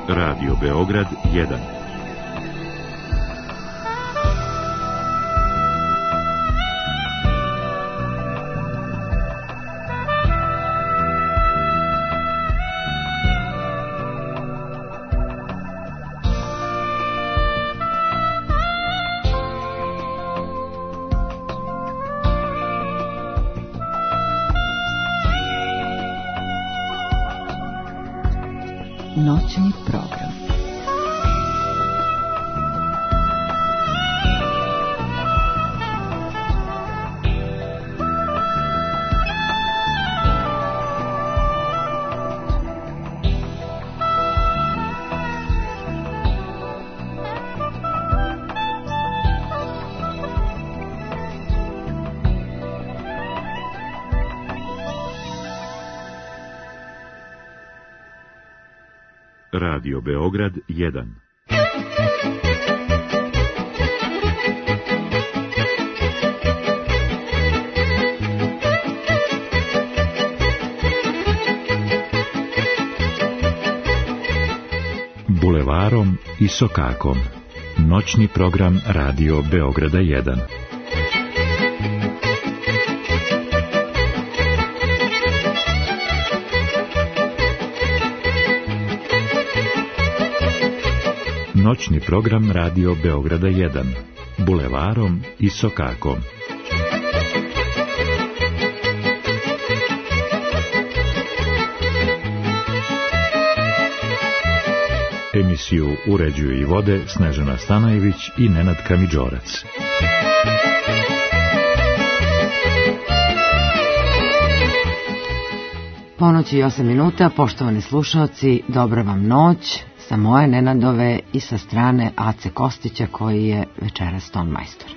Radio Beograd 1. Noćni program. Radio Beograd 1. Bulevarom i sokakom. Noćni program Radio Beograda 1. Noćni program Radio Beograda 1. Bulevarom i sokakom. Emisiju uređuju i vode Snežana Stanojević i Nenad Kamidžorac. Ponoć i 8 minuta, poštovani slušalci, dobra vam noć. Sa moje Nenadove i sa strane Ace Kostića koji je večeras tonmajstor.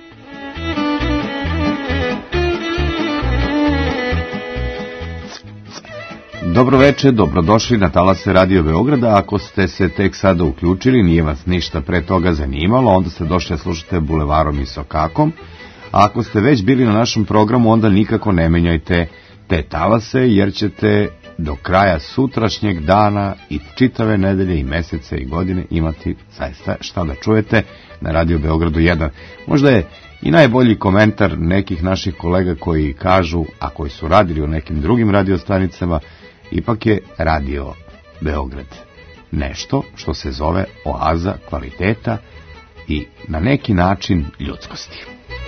Dobro večer, dobrodošli na talase Radio Beograda. Ako ste se tek sada uključili, nije vas ništa pre toga zanimalo, onda ste došli da slušate Bulevarom i sokakom. A ako ste već bili na našem programu, onda nikako ne menjajte te talase, jer ćete do kraja sutrašnjeg dana i čitave nedelje i mesece i godine imati zaista šta da čujete na Radio Beogradu 1. Možda je i najbolji komentar nekih naših kolega koji kažu, a koji su radili u nekim drugim radiostanicama, ipak je Radio Beograd nešto što se zove oaza kvaliteta i na neki način ljudskosti.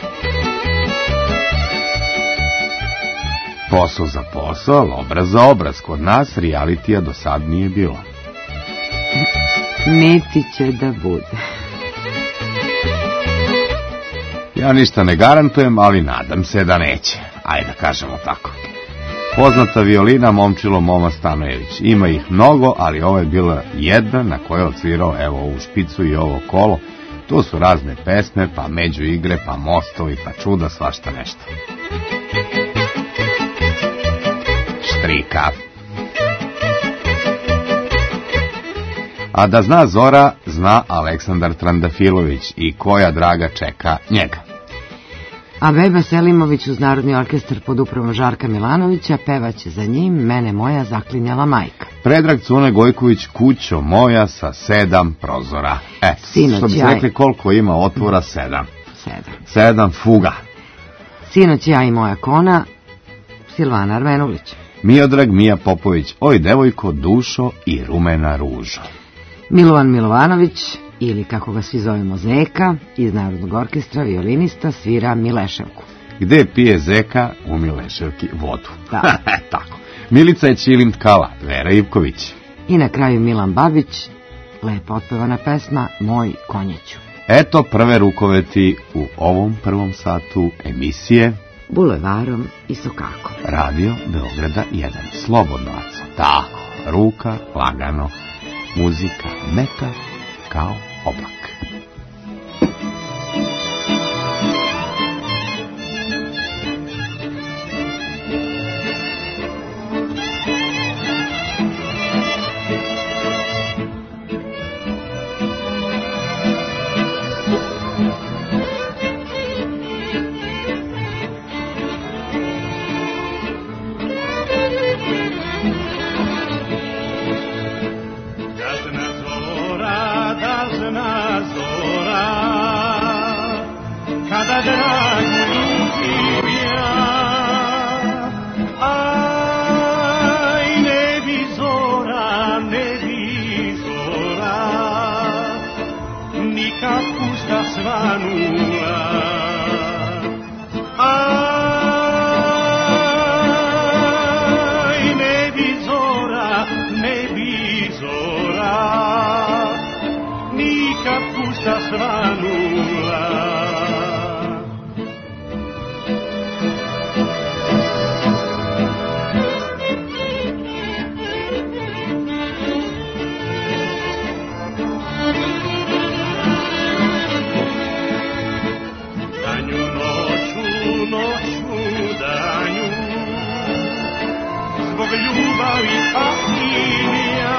Posao za posao, obraz za obraz. Kod nas realitija do sad nije bilo. Niti će da bude. Ja ništa ne garantujem, ali nadam se da neće. Ajde da kažemo tako. Poznata violina Momčilo Moma Stanojević. Ima ih mnogo, ali ovo je bila jedna na kojoj je odsvirao evo ovu špicu i ovo kolo. Tu su razne pesme, pa među igre, pa mostovi, pa čuda, svašta nešto. Štrika. A da zna Zora, zna Aleksandar Trandafilović i koja draga čeka njega. A Beba Selimović uz Narodni orkestar pod upravom Žarka Milanovića pevaće za njim Mene moja zaklinjala majka. Predrag Cune Gojković Kućo moja sa 7 prozora. Sinoć, što bi se rekli koliko ima otvora? 7. 7 fuga. Sinoć ja i moja kona, Silvana Armenulić. Miodrag Mija Popović, oj devojko dušo i rumena ružo. Milovan Milovanović, ili kako ga svi zovemo Zeka, iz Narodnog orkestra, violinista, svira Mileševku. Gde pije Zeka? U Mileševki vodu. Da. Tako. Milica je Ćilin Tkala, Vera Ivković. I na kraju Milan Babić, lepo otpevana pesma Moj konjiću. Eto prve rukoveti u ovom prvom satu emisije Bulevarom i sokakom. Radio Beograda 1. Slobodno, Aco. Tako, ruka, lagano, muzika, meka, kao oblak. Kad na zlo svanula. Ljubavi patinija,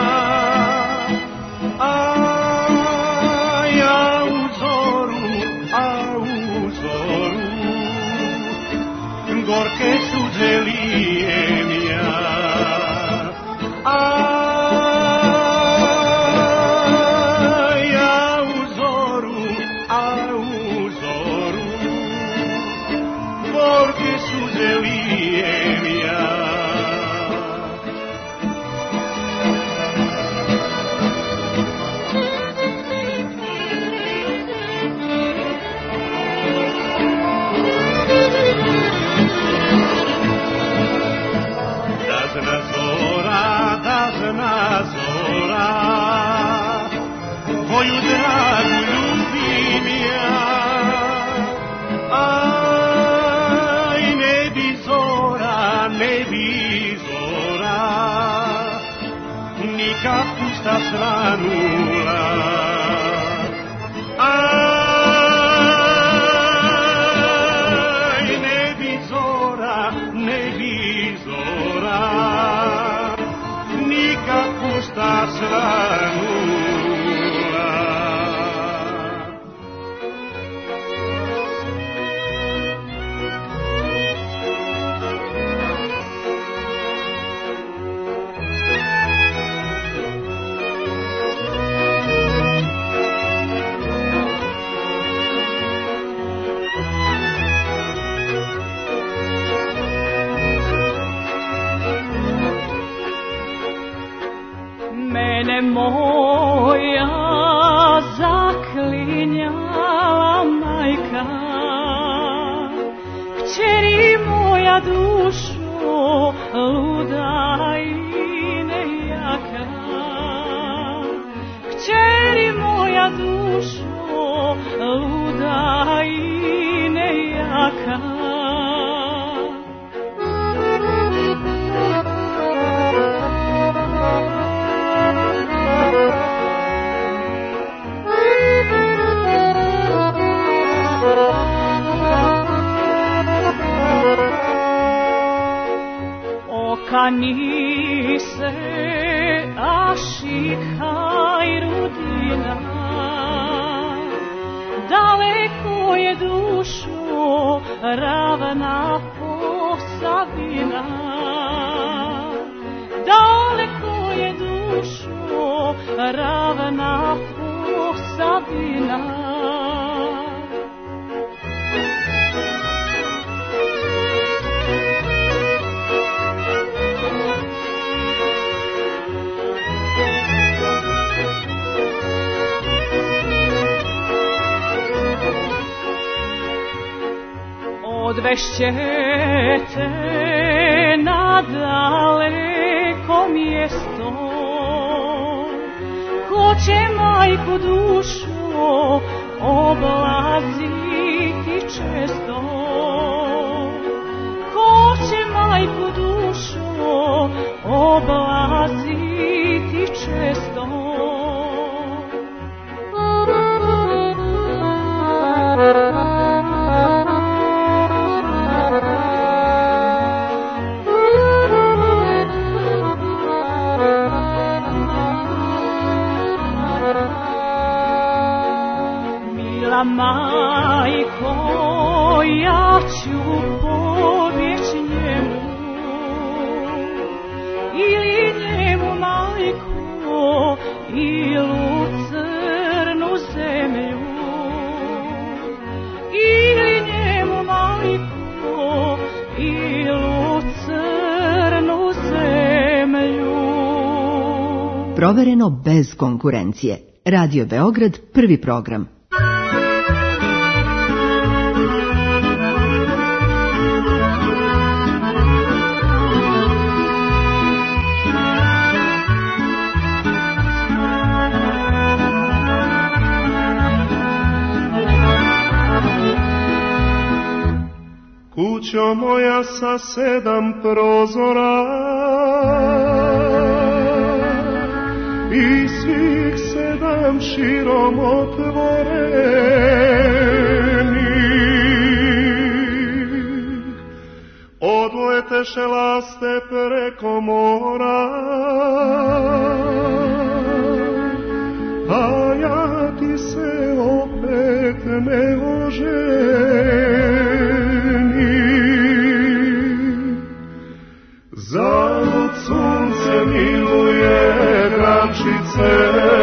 a ja u zoru, gorke suze lijem ja, ja u zoru, gorke suze lijem ja. Dazna zora, tvoju dragu ljubim ja, aj ne bi zora, nikad pusta svanula. Aj ne bi zora, nikad pusta svanula. Mene moja zaklinjala majka, kćeri moja dušo luda i nejaka, kćeri moja dušo luda i nejaka. Kanise ašika i rudina, daleko je dušo ravna Posavina, daleko je dušo ravna Posavina. Odvešćete na daleko mjesto, ko će majku dušu oblaziti često, ko će majku dušu oblaziti često. Majko, ja ću pobjeći njemu, ili njemu, majko, ili crnu zemlju, ili njemu, majko, ili crnu zemlju. Provereno bez konkurencije. Radio Beograd, prvi program. Kućo moja sa 7 prozora i svih 7 širom otvorenih, odleteše laste preko mora, a ja ti se opet ne oženim. Zalud sunce miluje grančice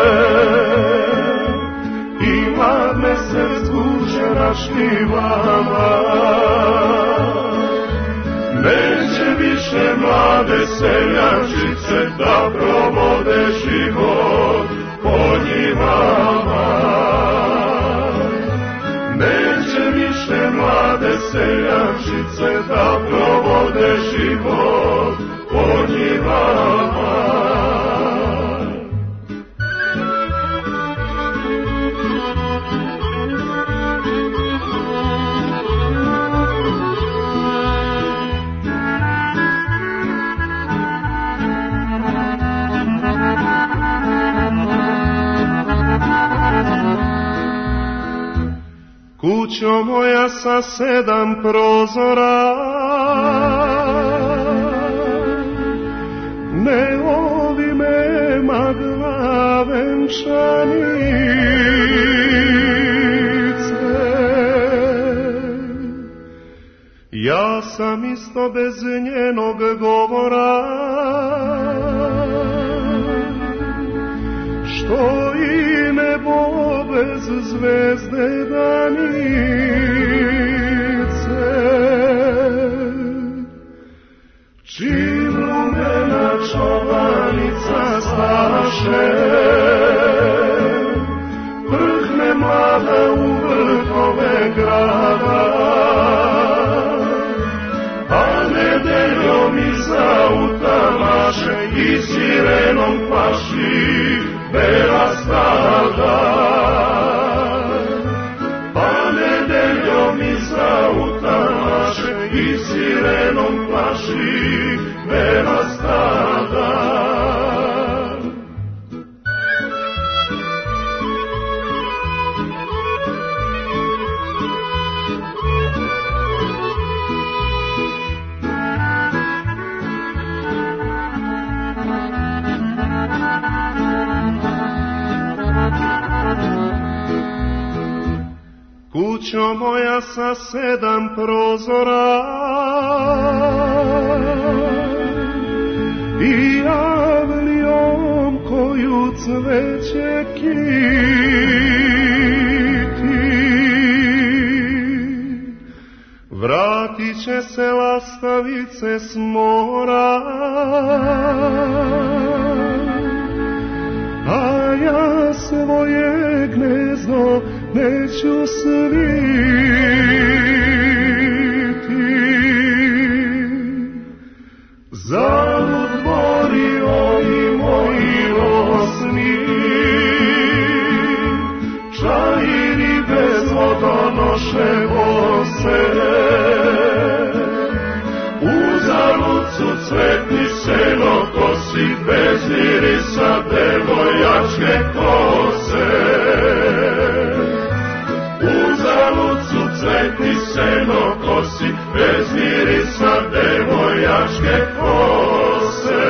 i mlad mesec guše na šljivama. Neće više mlade seljačice da provode život po njivama. Neće više mlade seljačice da provode život po njivama. Kućo moja sa 7 prozora, ne ovi me magla venčanice. Ja sam isto bez njenog govora, što i nebo bez zvezde danice. Čim rumena čovanica staše, vrhne mlada u vrhove grada, a nedeljom iza utamaše i sirenom plaši bela stada. Pa nedeljom iza utamaše i sirenom plaši bela stada. Kućo moja sa 7 prozora i avlijom koju cveće kiti, vratit će se lastavice s mora, a ja svoje gnezdo neću sviti. Zalud dvori ovi moji rosni, čairi bez vodonoše bose, uzalud su cvetni senokosi, bez irisa devojačke kose. Uzalud su cvetni senokosi, bez mirisa devojačke kose.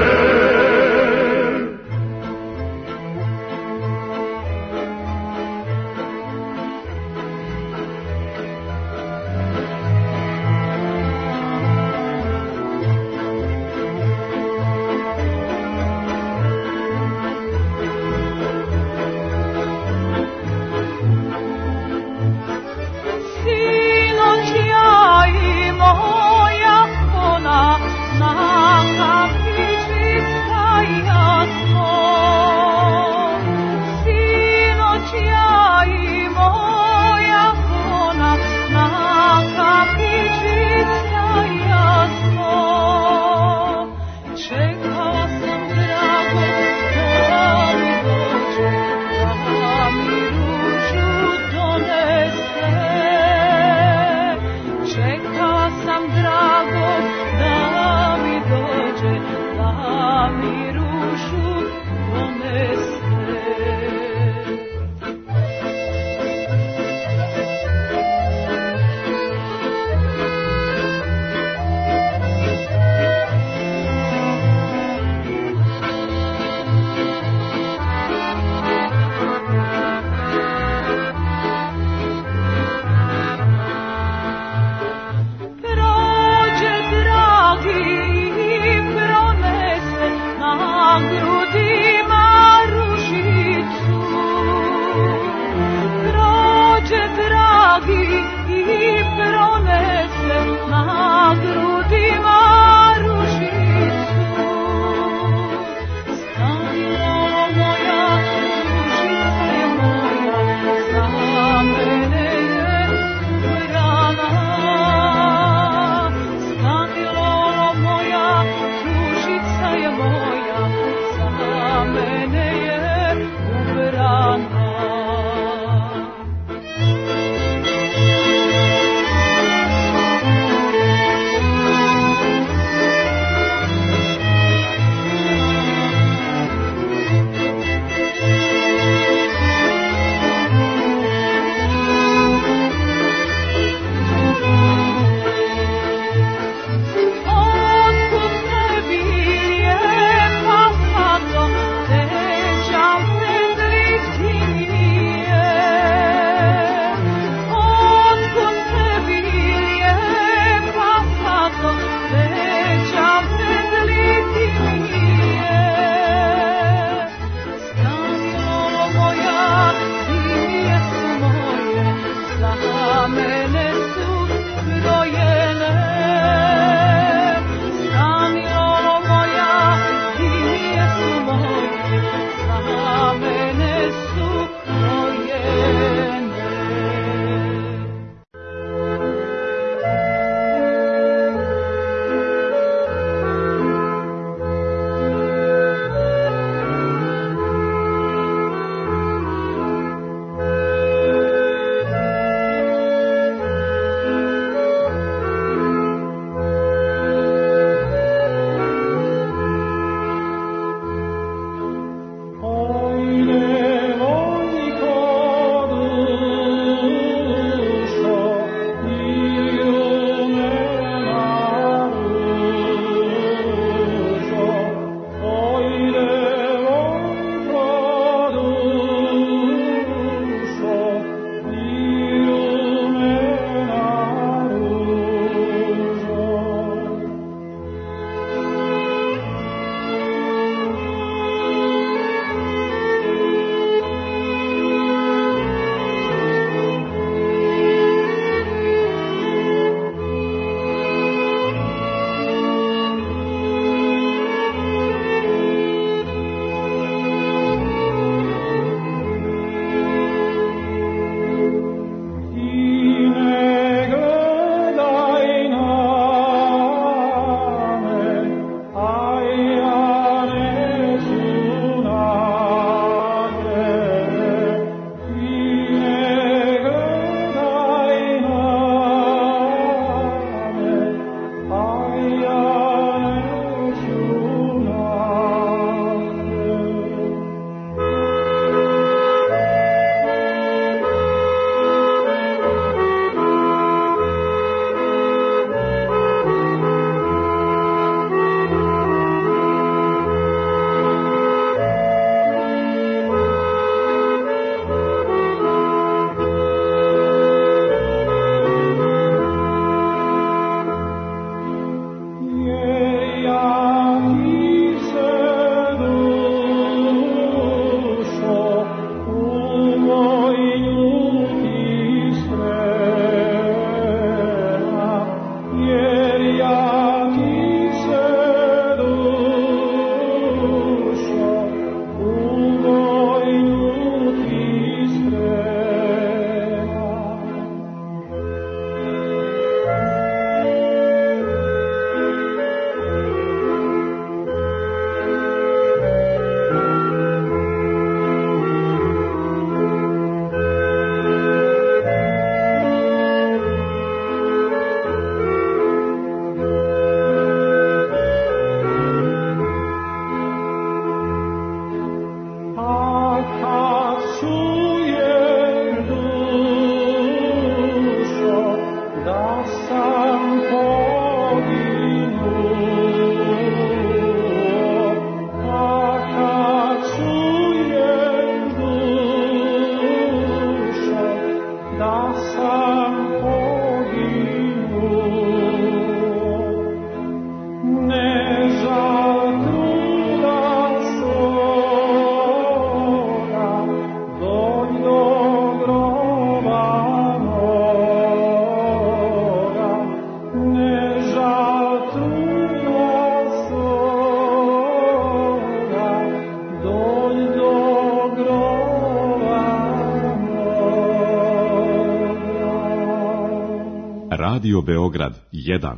Radio Beograd 1.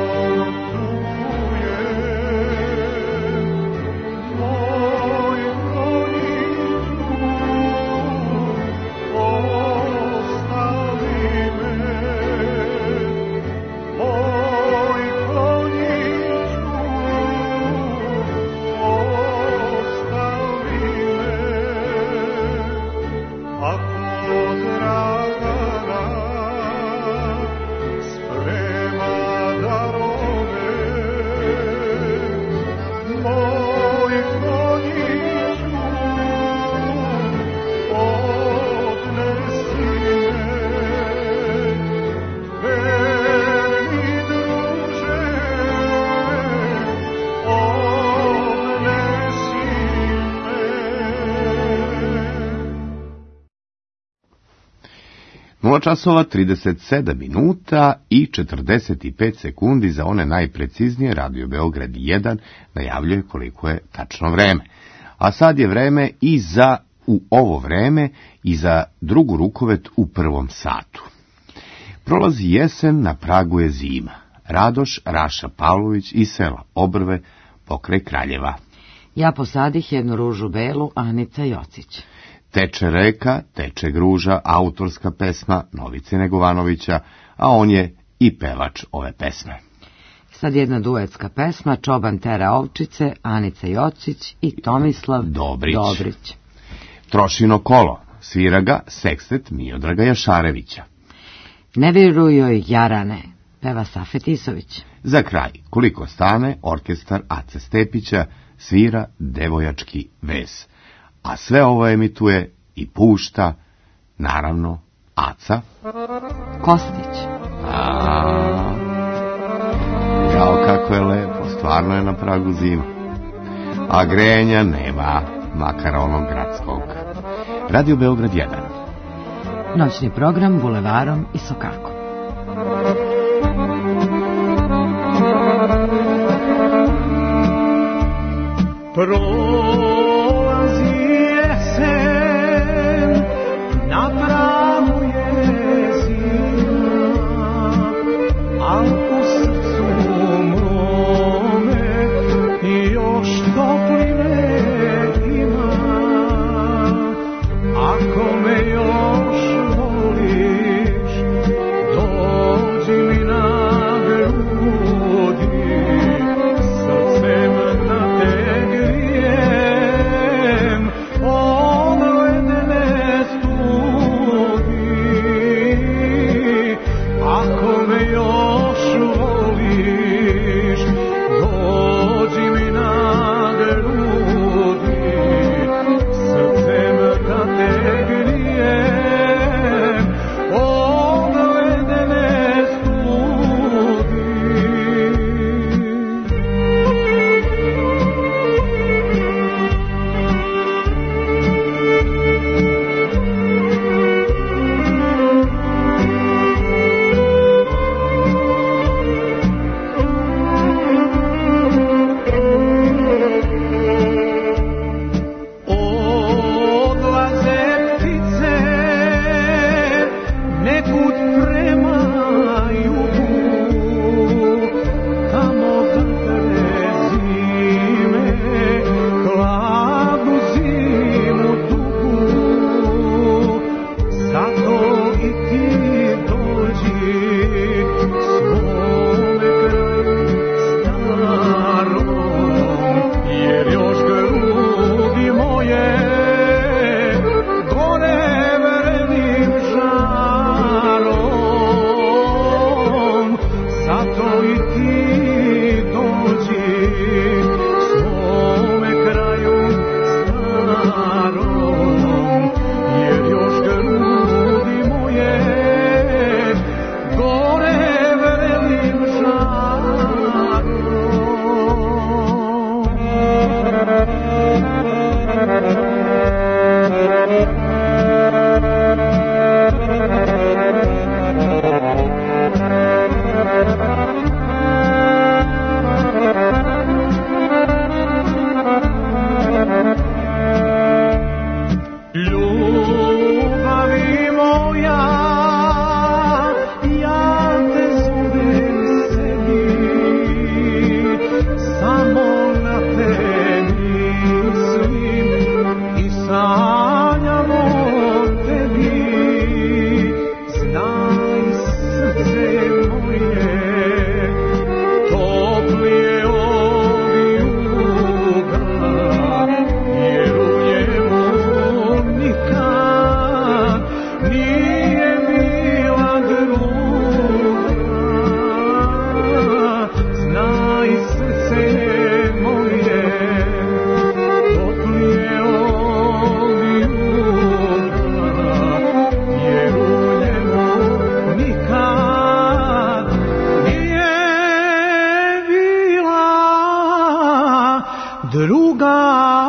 Časova 37 minuta i 45 sekundi za one najpreciznije. Radio Beograd 1 najavljuje koliko je tačno vreme. A sad je vreme u ovo vreme i za drugu rukovet u prvom satu. Prolazi jesen, na pragu je zima. Radoš Raša Pavlović iz sela Obrve, pokraj Kraljeva. Ja posadih jednu ružu belu, Anica Jocić. Teče reka, teče gruža, autorska pesma Novice Negovanovića, a on je i pevač ove pesme. Sad jedna duetska pesma, Čoban tera ovčice, Anica Jocić i Tomislav Dobrić. Trošino kolo, svira ga sekstet Miodraga Jašarevića. Ne vjeruj joj Jarane, peva Safet Isović. Za kraj, koliko stane, orkestar Ace Stepića svira Devojački vez. A sve ovo emituje i pušta, naravno, Aca Kostić. Jao, kako je lepo, stvarno je na pragu zima. A grejanja nema, makar onog gradskog. Radio Beograd 1. Noćni program Bulevarom i Sokakom. Na pragu je zima, a u srcu mome još topline ima. Ako me još voliš, dođi mi na grudi, srcem da te grijem, od ledene studi. Ako me još voliš, dođi mi na grudi, srcem da te grijem, od ledene studi. Odlaze ptice nekud prema jugu, tamo vatre zime, hladnu zimu dugu. Zato i ti dođi svome kraju starom, jer još grudi moje gore vrenim žarom. Zato i ti dođi svome kraju starom, jer još grudi moje gore vrenim žarom. druga.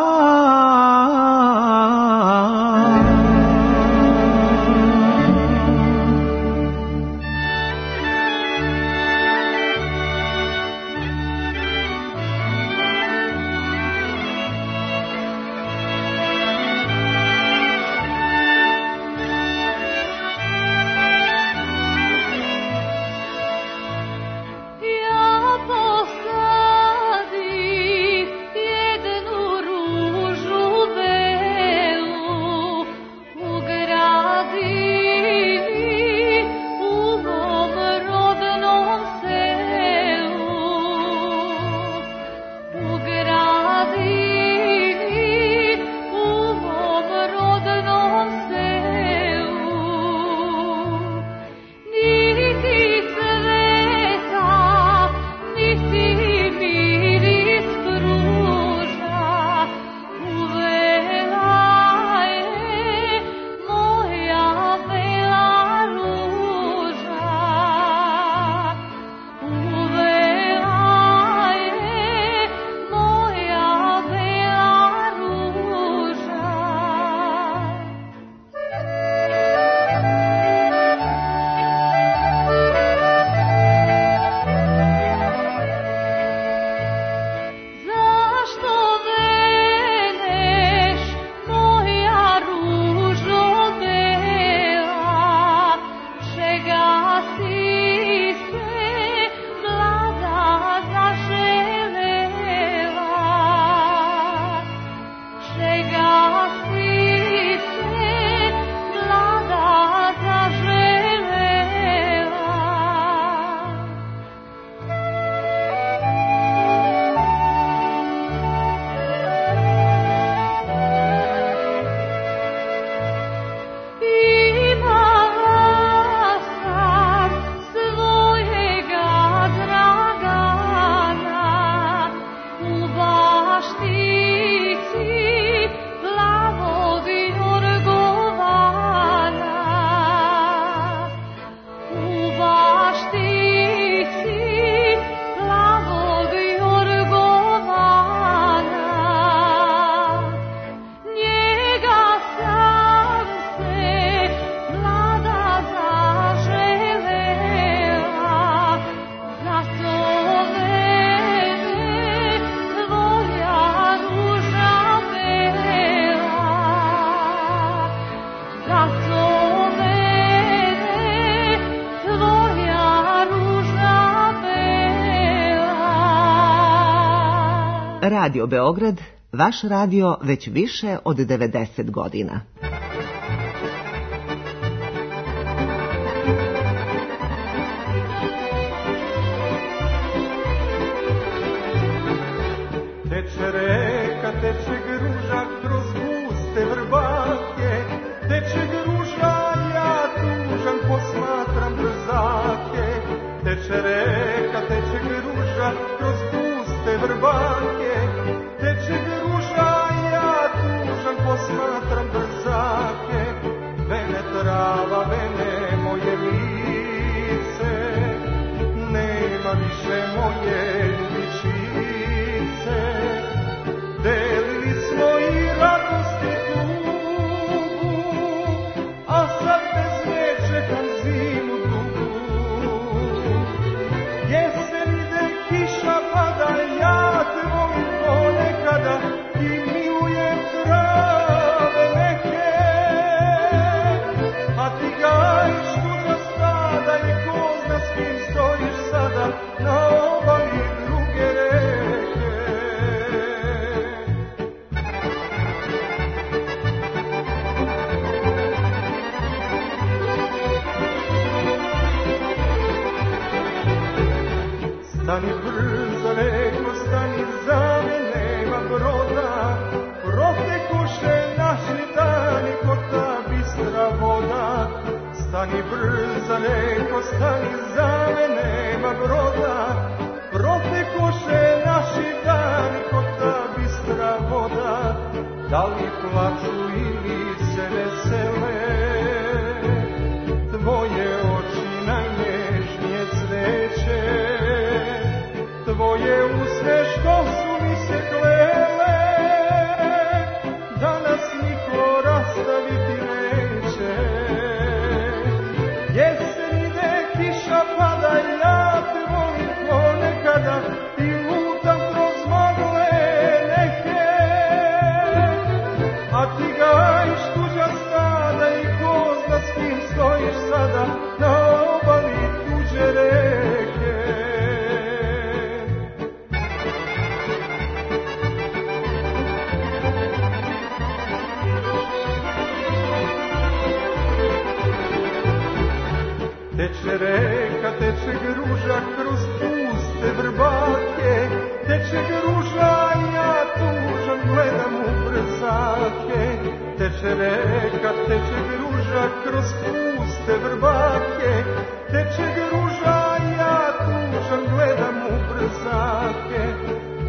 Radio Beograd, vaš radio već više od 90 godina. Teče reka, teče gruža kroz guste vrbake, teče gruža, ja tužan posmatram brzake. Teče reka, teče gruža kroz guste vrbake, teče gruža, ja tužan posmatram brzake. Vene trava, vene moje lice, nema više moje ljubičice. Delili smo i radost i tugu, a sad bez nje čekam zimu dugu. Jesen ide, kiša pada, ja te volim ponekada i milujem trave neke. A ti gajiš tu za stada i ko zna s kim stojiš sada na obali druge reke. Stani brzo, reko, stani za me, nema broda, protekoše naši dani ko ta bistra voda. Stani brzo, reko, stani za me, nema broda, protekoše naši dani ko ta bistra voda. Da li plaču ili se vesele, tvoje oči najnježnije cveće, tvoje usne što su mi se klele.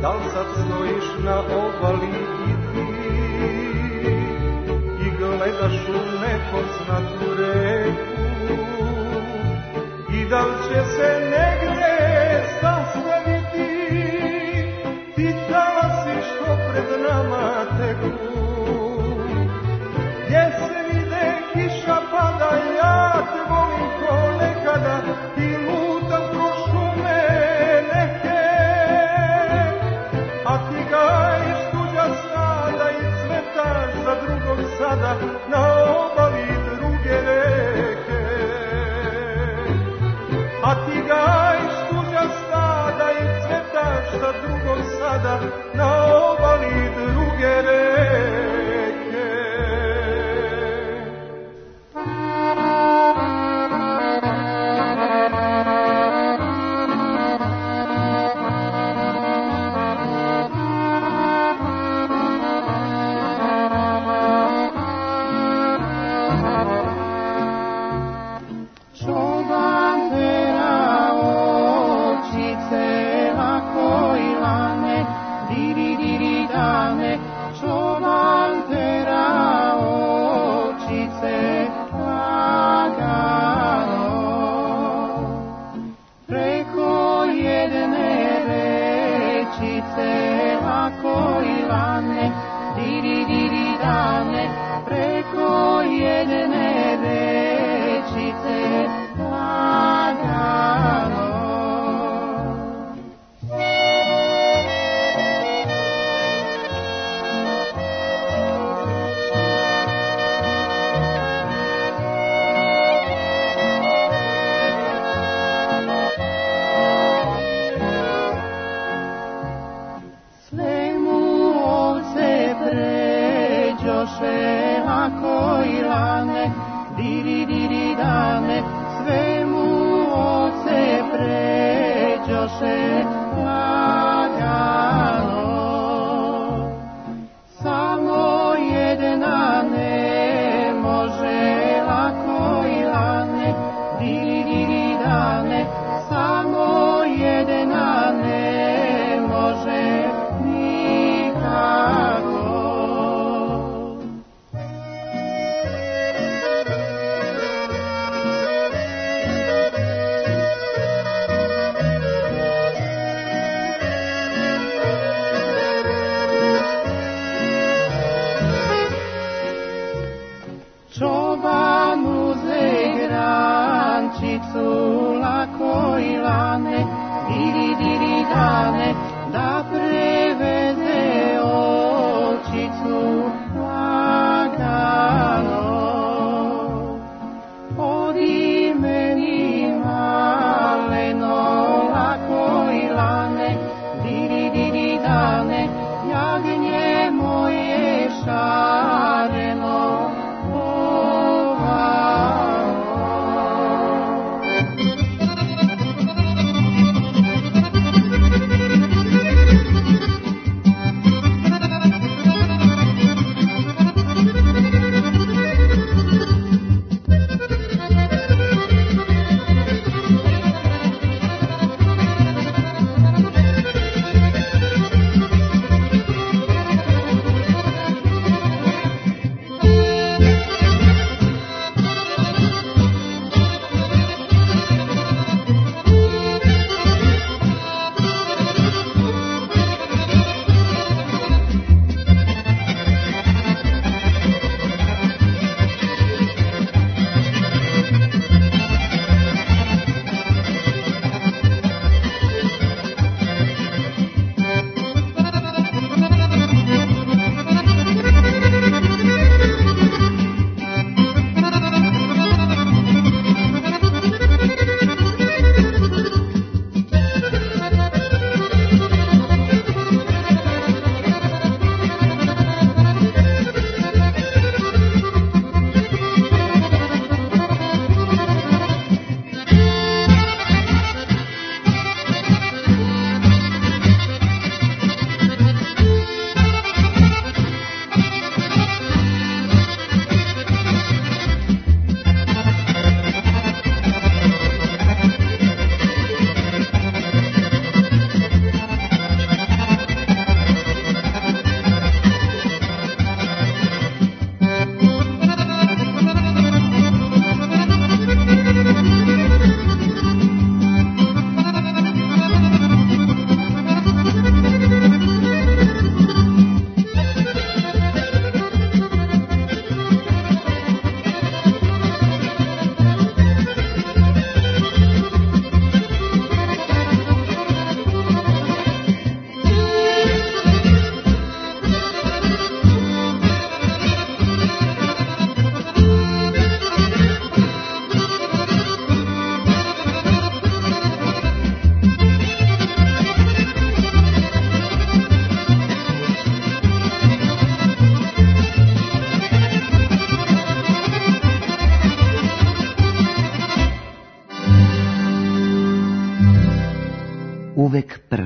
da li sad stojiš na obali i ti i gledaš u nepoznatu reku i da li će se negde sastaviti ti talasi što pred nama teku. Jesen ide, kiša pada, ja te volim ko nekada i lutam kroz šume neke, a ti gajiš tuđa stada i cvetaš za drugog sada na obali druge reke. A ti gajiš tuđa stada i cvetaš za drugog sada na obali druge reke.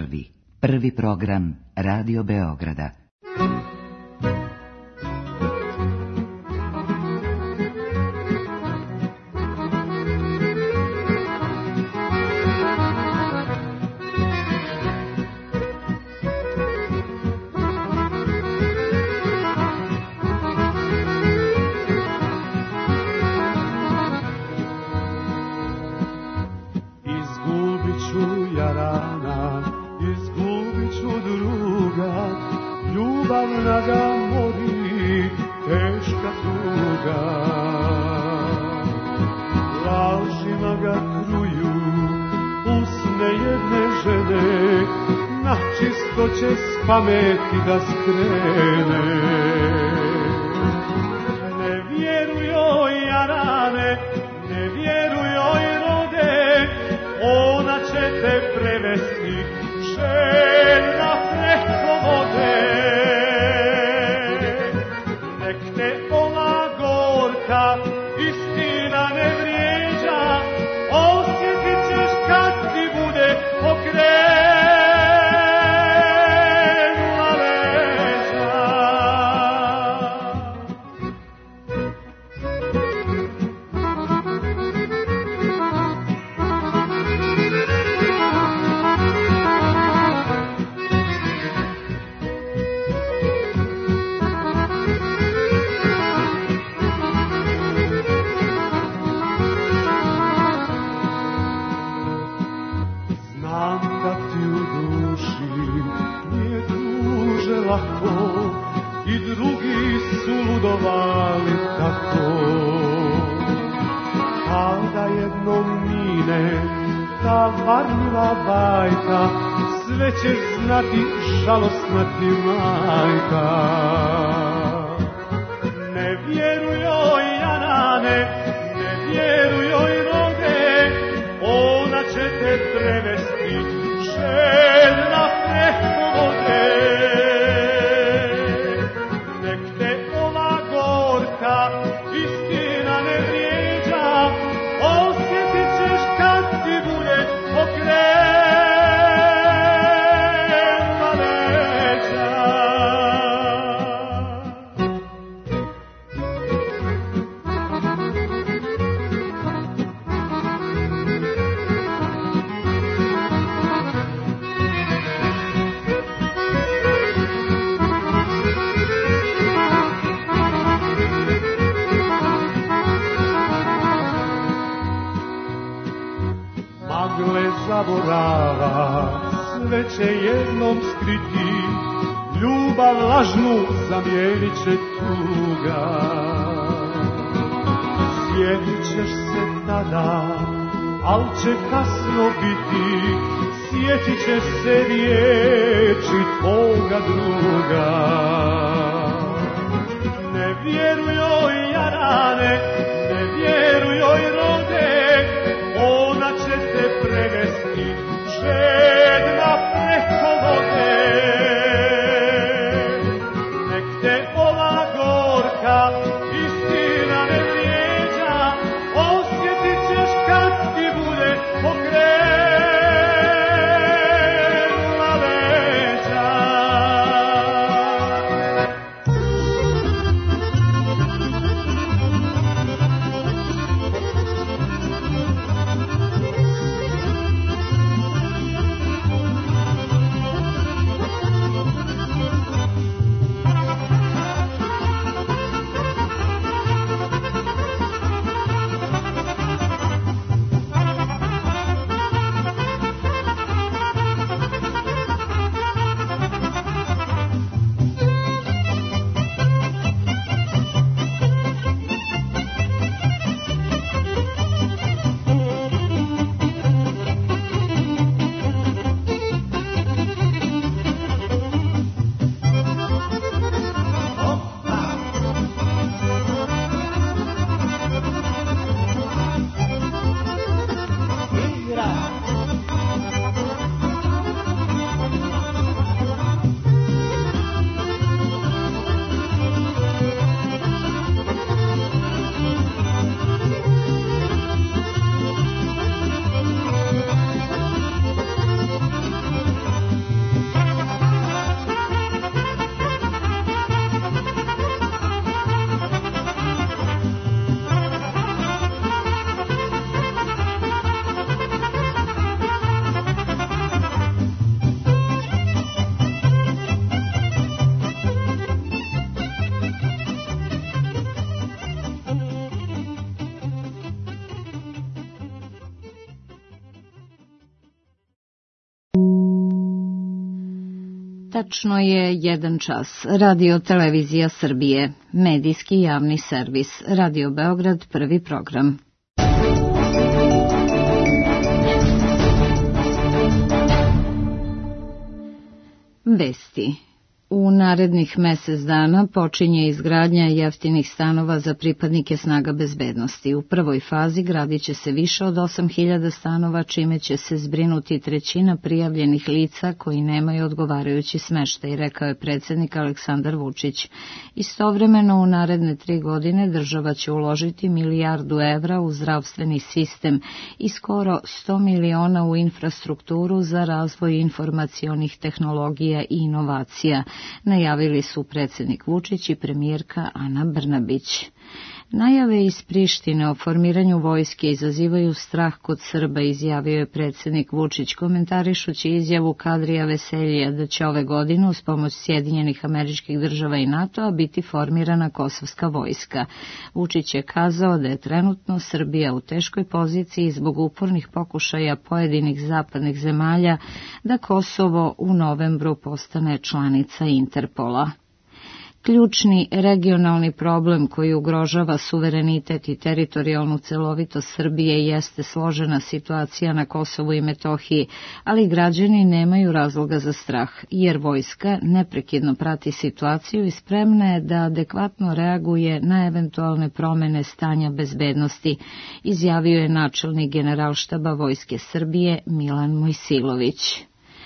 Prvi program Radio Beograda. Pameti da skrene. Ne vjerujoj Jarane, ne vjerujoj rode, ona će te prevesti žena preko vode. Nek te ova gorka istina ne vrijeđa, osjetit ćeš kad ti bude okrenula. Varnula bajka, sve ćeš znati, žalostna ti majka. Ne vjerujoj Jarane, ne vjerujoj rode, ona će te prevesti žena preko vode. Nek te ova gorka istina ne vrijeđa, osjetit ćeš kad ti bude okrenula leđa. Zaborava, sve će jednom skriti, ljubav lažnu zamijenit će tuga. Sjetit ćeš se tada, al će kasno biti, sjetit ćeš se riječi tvoga druga. Ne vjerujoj Jarane, ne vjerujoj rode, ona će te prevesti žena preko vode. Nek te ova gorka istina ne vrijeđa, osjetit ćeš kad ti bude okrenula leđa. Tačno je 1 čas. Radio Televizija Srbije, medijski javni servis, Radio Beograd, prvi program. Vesti. U narednih mesec dana počinje izgradnja jeftinih stanova za pripadnike snaga bezbednosti. U prvoj fazi gradit će se više od 8.000 stanova, čime će se zbrinuti 1/3 prijavljenih lica koji nemaju odgovarajući smeštaj, rekao je predsjednik Aleksandar Vučić. Istovremeno u naredne 3 godine država će uložiti 1 milijardu evra u zdravstveni sistem i skoro 100 miliona u infrastrukturu za razvoj informacionih tehnologija i inovacija, najavili su predsjednik Vučić i premijerka Ana Brnabić. Najave iz Prištine o formiranju vojske izazivaju strah kod Srba, izjavio je predsjednik Vučić, komentarišući izjavu Kadrija Veseljija da će ove godine uz pomoć Sjedinjenih Američkih Država i NATO-a biti formirana kosovska vojska. Vučić je kazao da je trenutno Srbija u teškoj poziciji zbog upornih pokušaja pojedinih zapadnih zemalja da Kosovo u novembru postane članica Interpola. Ključni regionalni problem koji ugrožava suverenitet i teritorijalnu celovitost Srbije jeste složena situacija na Kosovu i Metohiji, ali građani nemaju razloga za strah, jer vojska neprekidno prati situaciju i spremna je da adekvatno reaguje na eventualne promene stanja bezbednosti, izjavio je načelnik Generalštaba Vojske Srbije Milan Mojsilović.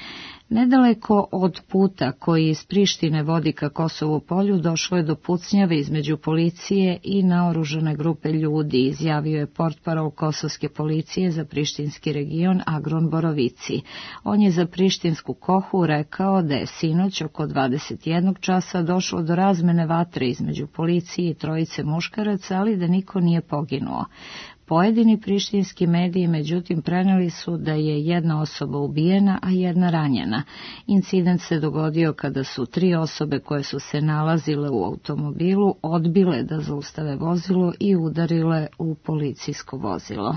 Nedaleko od puta koji iz Prištine vodi ka Kosovu polju došlo je do pucnjave između policije i naoružane grupe ljudi, izjavio je portparol kosovske policije za prištinski region Agron Borovici. On je za prištinsku Kohu rekao da je sinoć oko 21 časa došlo do razmene vatre između policije i 3 muškaraca, ali da niko nije poginuo. Pojedini prištinski mediji međutim preneli su da je 1 osoba ubijena, a 1 ranjena. Incident se dogodio kada su 3 osobe koje su se nalazile u automobilu odbile da zaustave vozilo i udarile u policijsko vozilo.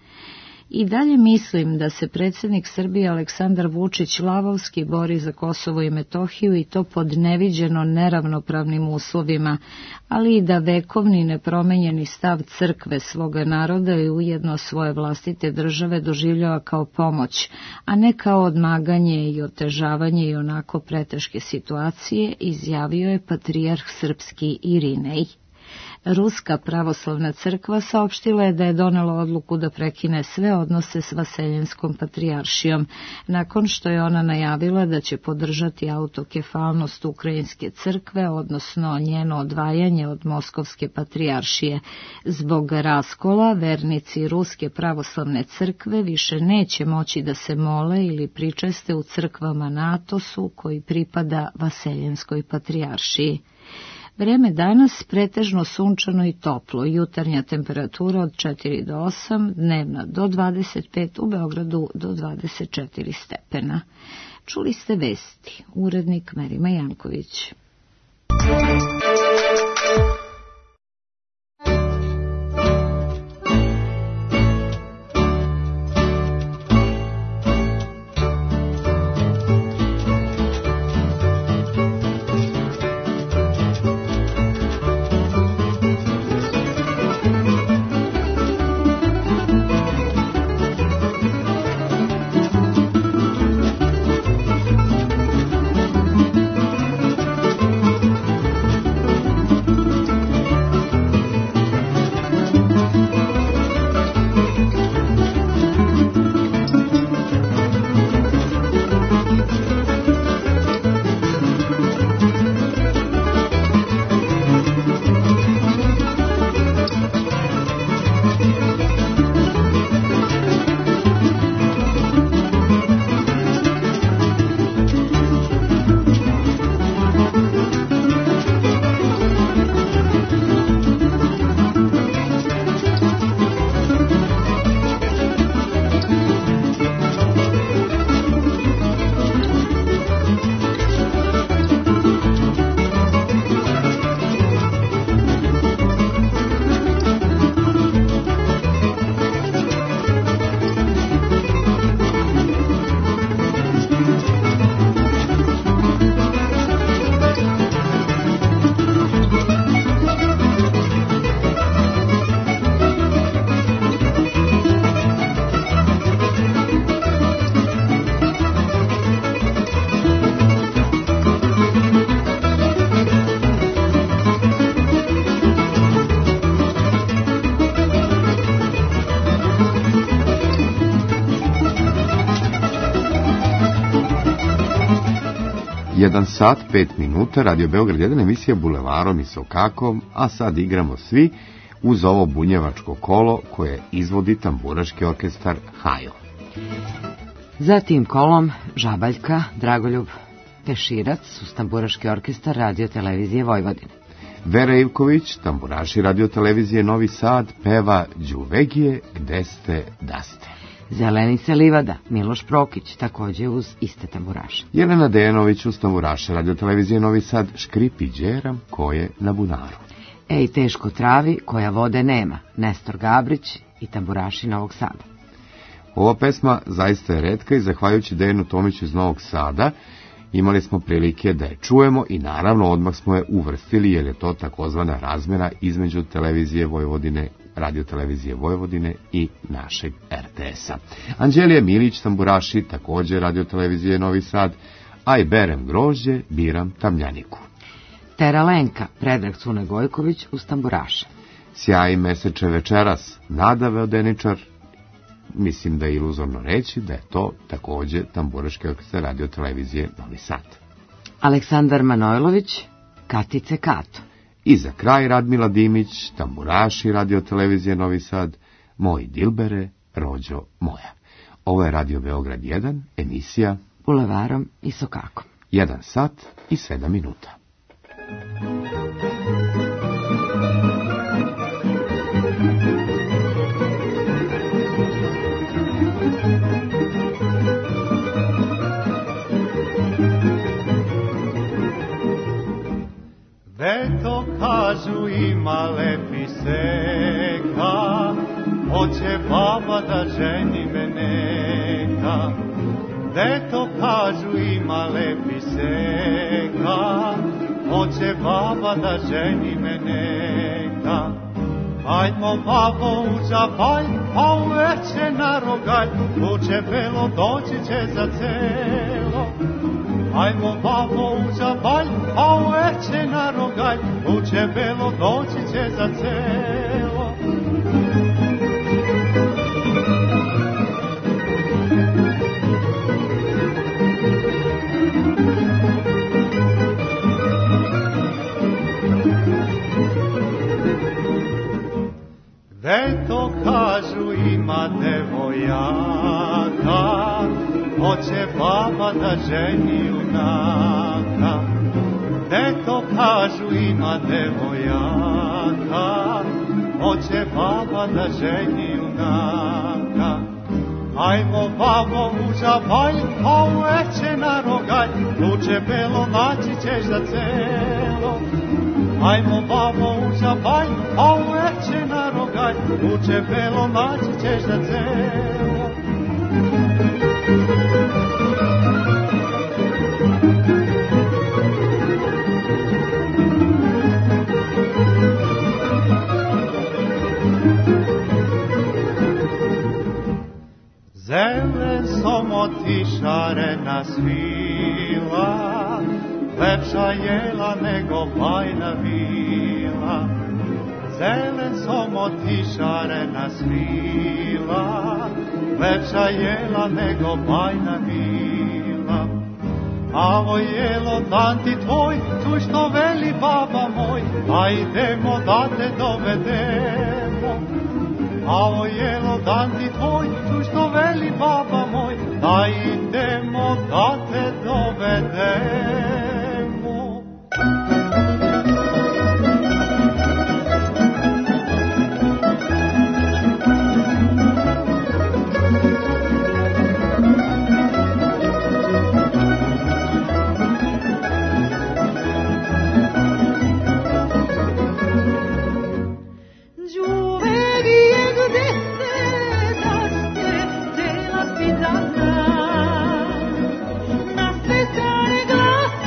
I dalje mislim da se predsjednik Srbije Aleksandar Vučić lavovski bori za Kosovo i Metohiju i to pod neviđeno neravnopravnim uslovima, ali i da vekovni nepromenjeni stav crkve svoga naroda i ujedno svoje vlastite države doživljava kao pomoć, a ne kao odmaganje i otežavanje i onako preteške situacije, izjavio je patrijarh srpski Irinej. Ruska pravoslavna crkva saopštila je da je donela odluku da prekine sve odnose s Vaseljenskom patrijaršijom, nakon što je ona najavila da će podržati autokefalnost Ukrajinske crkve, odnosno njeno odvajanje od Moskovske patrijaršije. Zbog raskola, vernici Ruske pravoslavne crkve više neće moći da se mole ili pričeste u crkvama na Atosu koji pripada Vaseljenskoj patrijaršiji. Vreme danas pretežno sunčano i toplo, jutarnja temperatura od 4 do 8, dnevna do 25, u Beogradu do 24 stepena. Čuli ste vesti, urednik Merima Janković. 1 sat, 5 minuta, Radio Beograd 1, emisija Bulevarom i Sokakom, a sad igramo svi uz ovo bunjevačko kolo koje izvodi tamburaški orkestar Hajo. Za tim kolom Žabaljka, Dragoljub Peširac uz tamburaški orkestar Radio Televizije Vojvodine. Vera Ivković, tamburaši Radio Televizije Novi Sad, peva Đuvegije, gde ste, da ste. Zelenica Livada, Miloš Prokić, takođe uz iste tamburaše. Jelena Dejanović uz tamburaše Radio Televizije Novi Sad, Škripi Đeram, koje na bunaru. Ej, teško travi, koja vode nema, Nestor Gabrić i tamburaši Novog Sada. Ova pesma zaista je retka i zahvaljujući Dejanu Tomiću iz Novog Sada imali smo prilike da je čujemo i naravno odmah smo je uvrstili jer je to takozvana razmena između Televizije Vojvodine, Radio Televizije Vojvodine i našeg RTS-a. Anđelija Milić, tamburaši, također Radio Televizije Novi Sad, a i berem grožđe, biram tamljaniku. Teralenka, Predrag Cune Gojković uz tamburaše. Sjaj meseče večeras, Nada Veodeničar, mislim da je iluzorno reći da je to također tamburaški orkestar Radio Televizije Novi Sad. Aleksandar Manojlović, Katice Kato. I za kraj Radmila Dimić, tamburaši Radio Televizije Novi Sad, Moj Dilbere, rođo moja. Ovo je Radio Beograd 1, emisija Bulevarom i Sokakom. 1 sat i 7 minuta. Veto kažu ima lepi seka, hoće baba da ženi me neka. Veto kažu ima lepi seka, hoće baba da ženi me neka. Ajmo babo u Žabalj, a uveče na Rogalj, kuće belo doći će za celo. Ajmo babo u Žabalj, a uveče na Rogalj, kuće belo doći će za celo. Veto kažu ima devojaka, hoće baba da ženi junaka. Veto kažu ima devojaka, hoće baba da ženi junaka. Ajmo babo u Žabalj, a uveče na Rogalj, kuće belo naći ćeš za celo. Ajmo babo u Žabalj, a uveče na Rogalj, kuće belo naći ćeš za celo. Zelen som otišarena svila, lepša jela nego bajna vila. Zelen som otišarena svila, lepša jela nego bajna vila. Avo jelo dan ti tvoj, tu što veli baba moj, a idemo da te dovedemo. Avo jelo dan ti tvoj, tu što veli baba moj, a idemo da te dovedemo. Na sve strane glas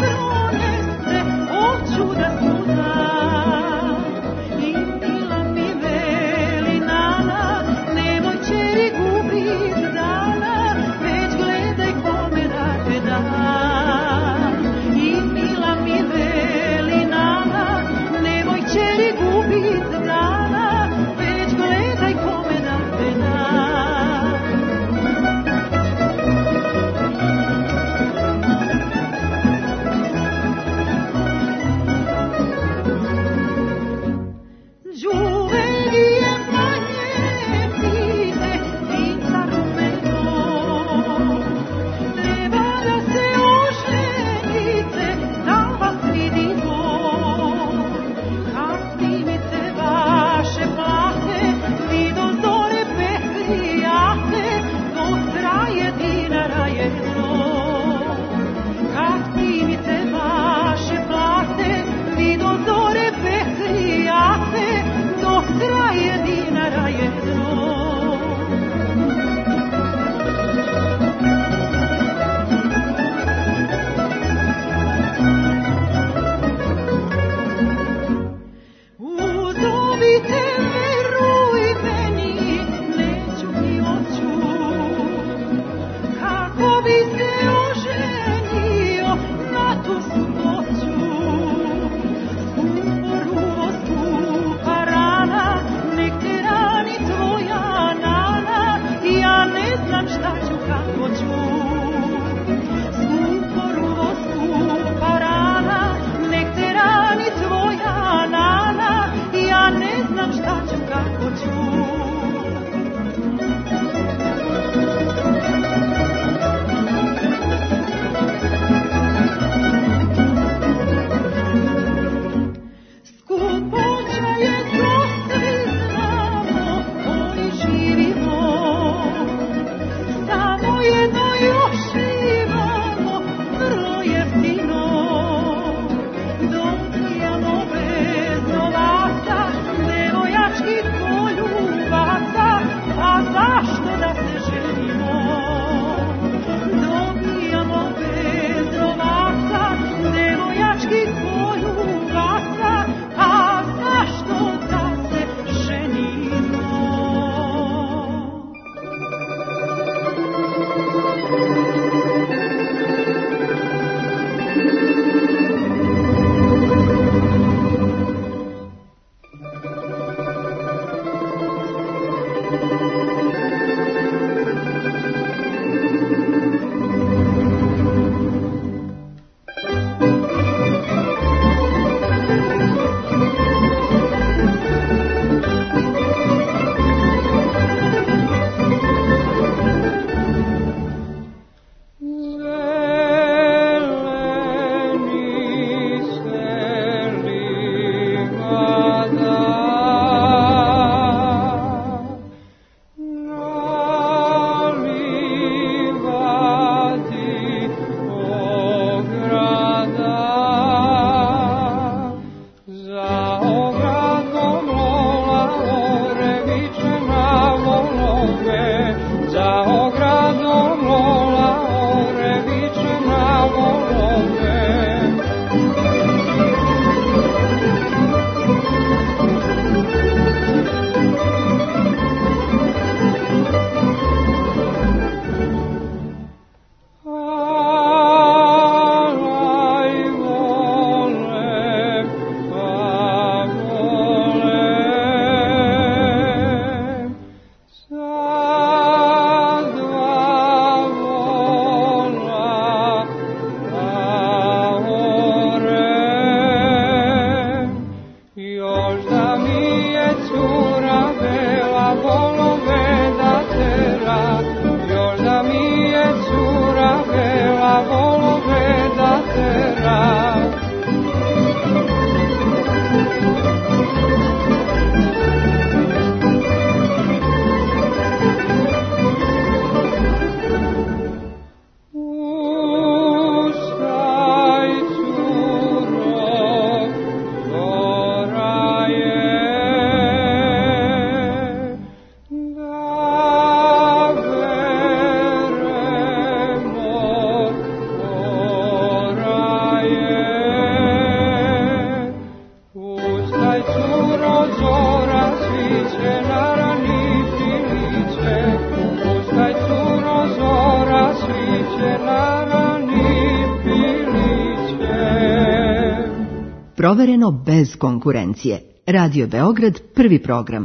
provereno bez konkurencije. Radio Beograd, prvi program.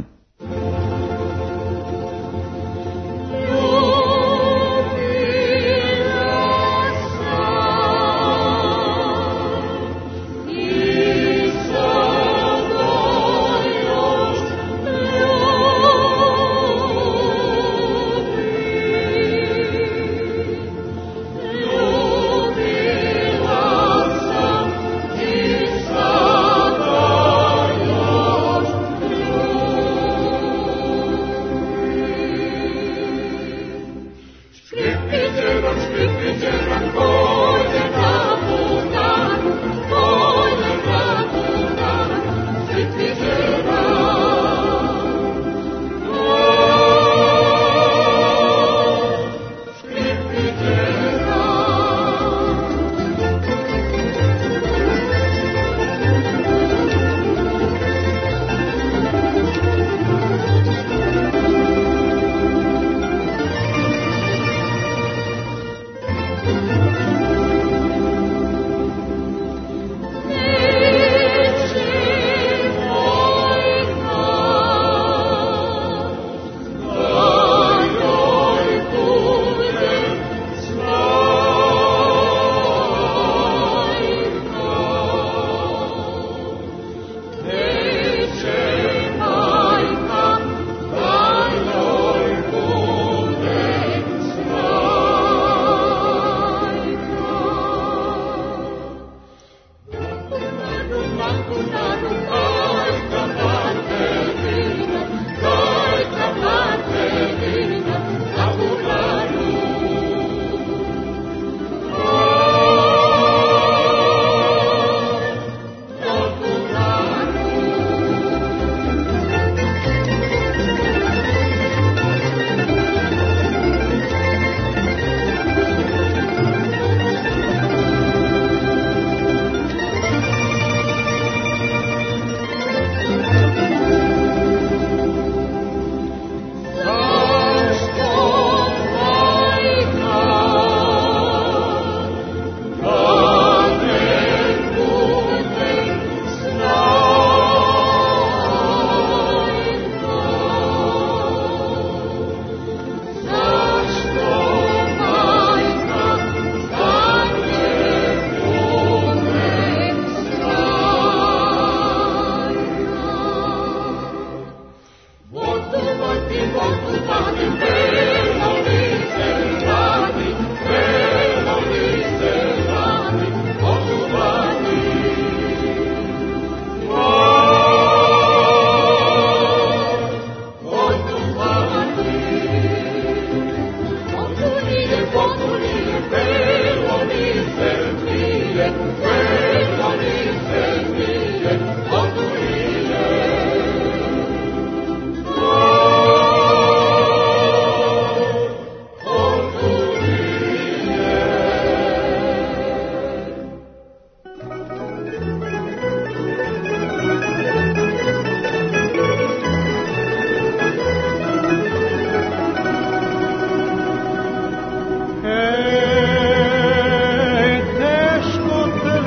Teško te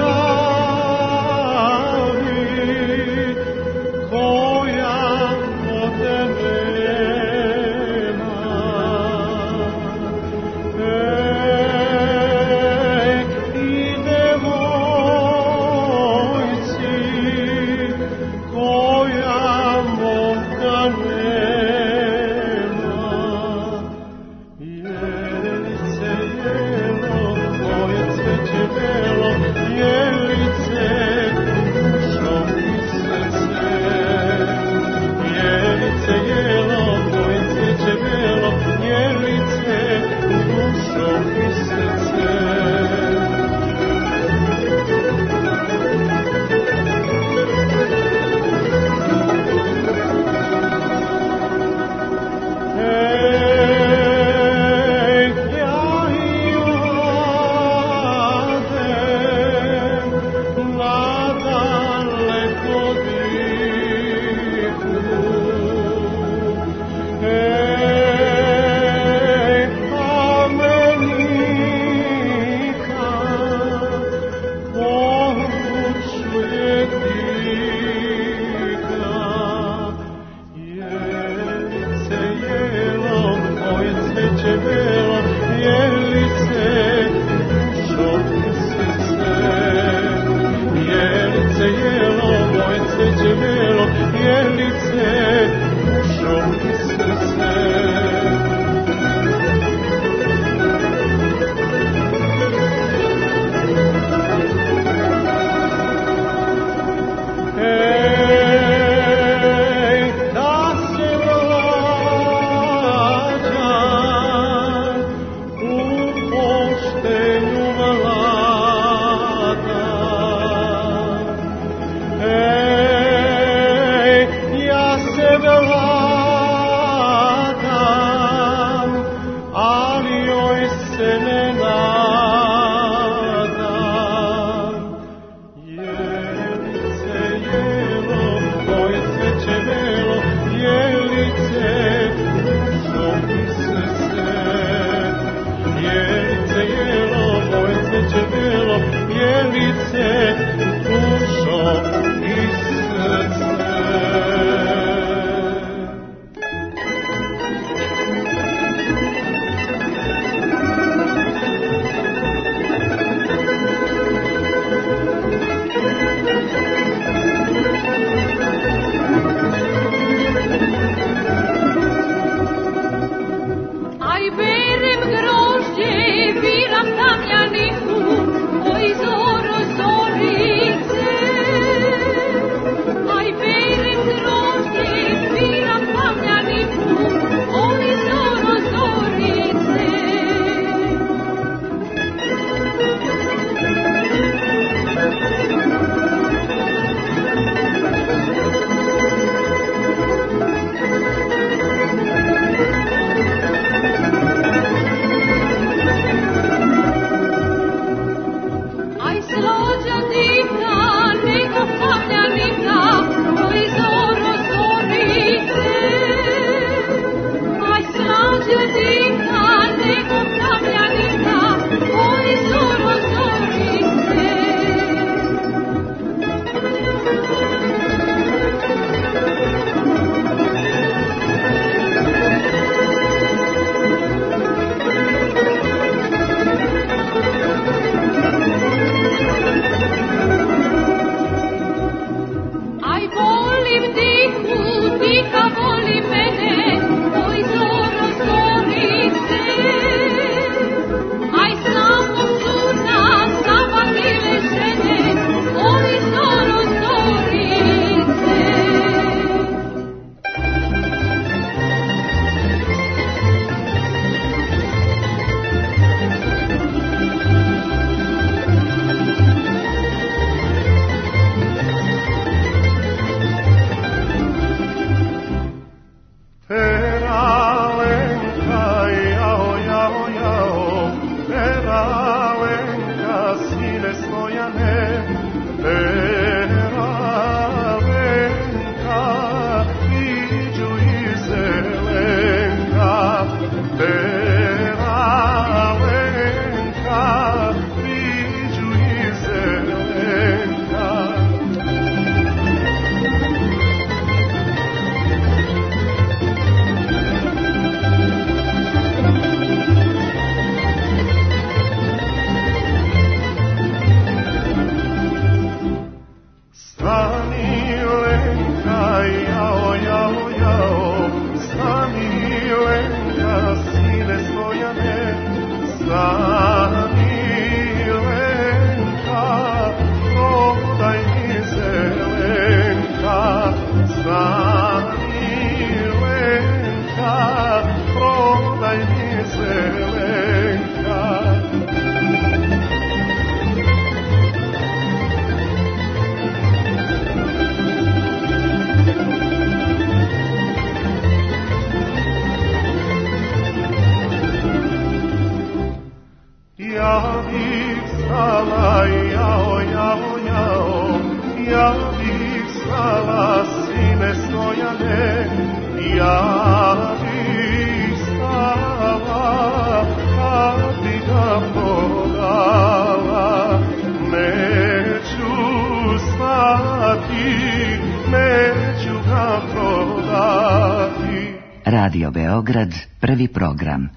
jao, jao, jao, ja bih stala, sine Stojane, ja bih stala, kad bi ga prodala, neću stati, neću ga prodati. Radio Beograd, prvi program.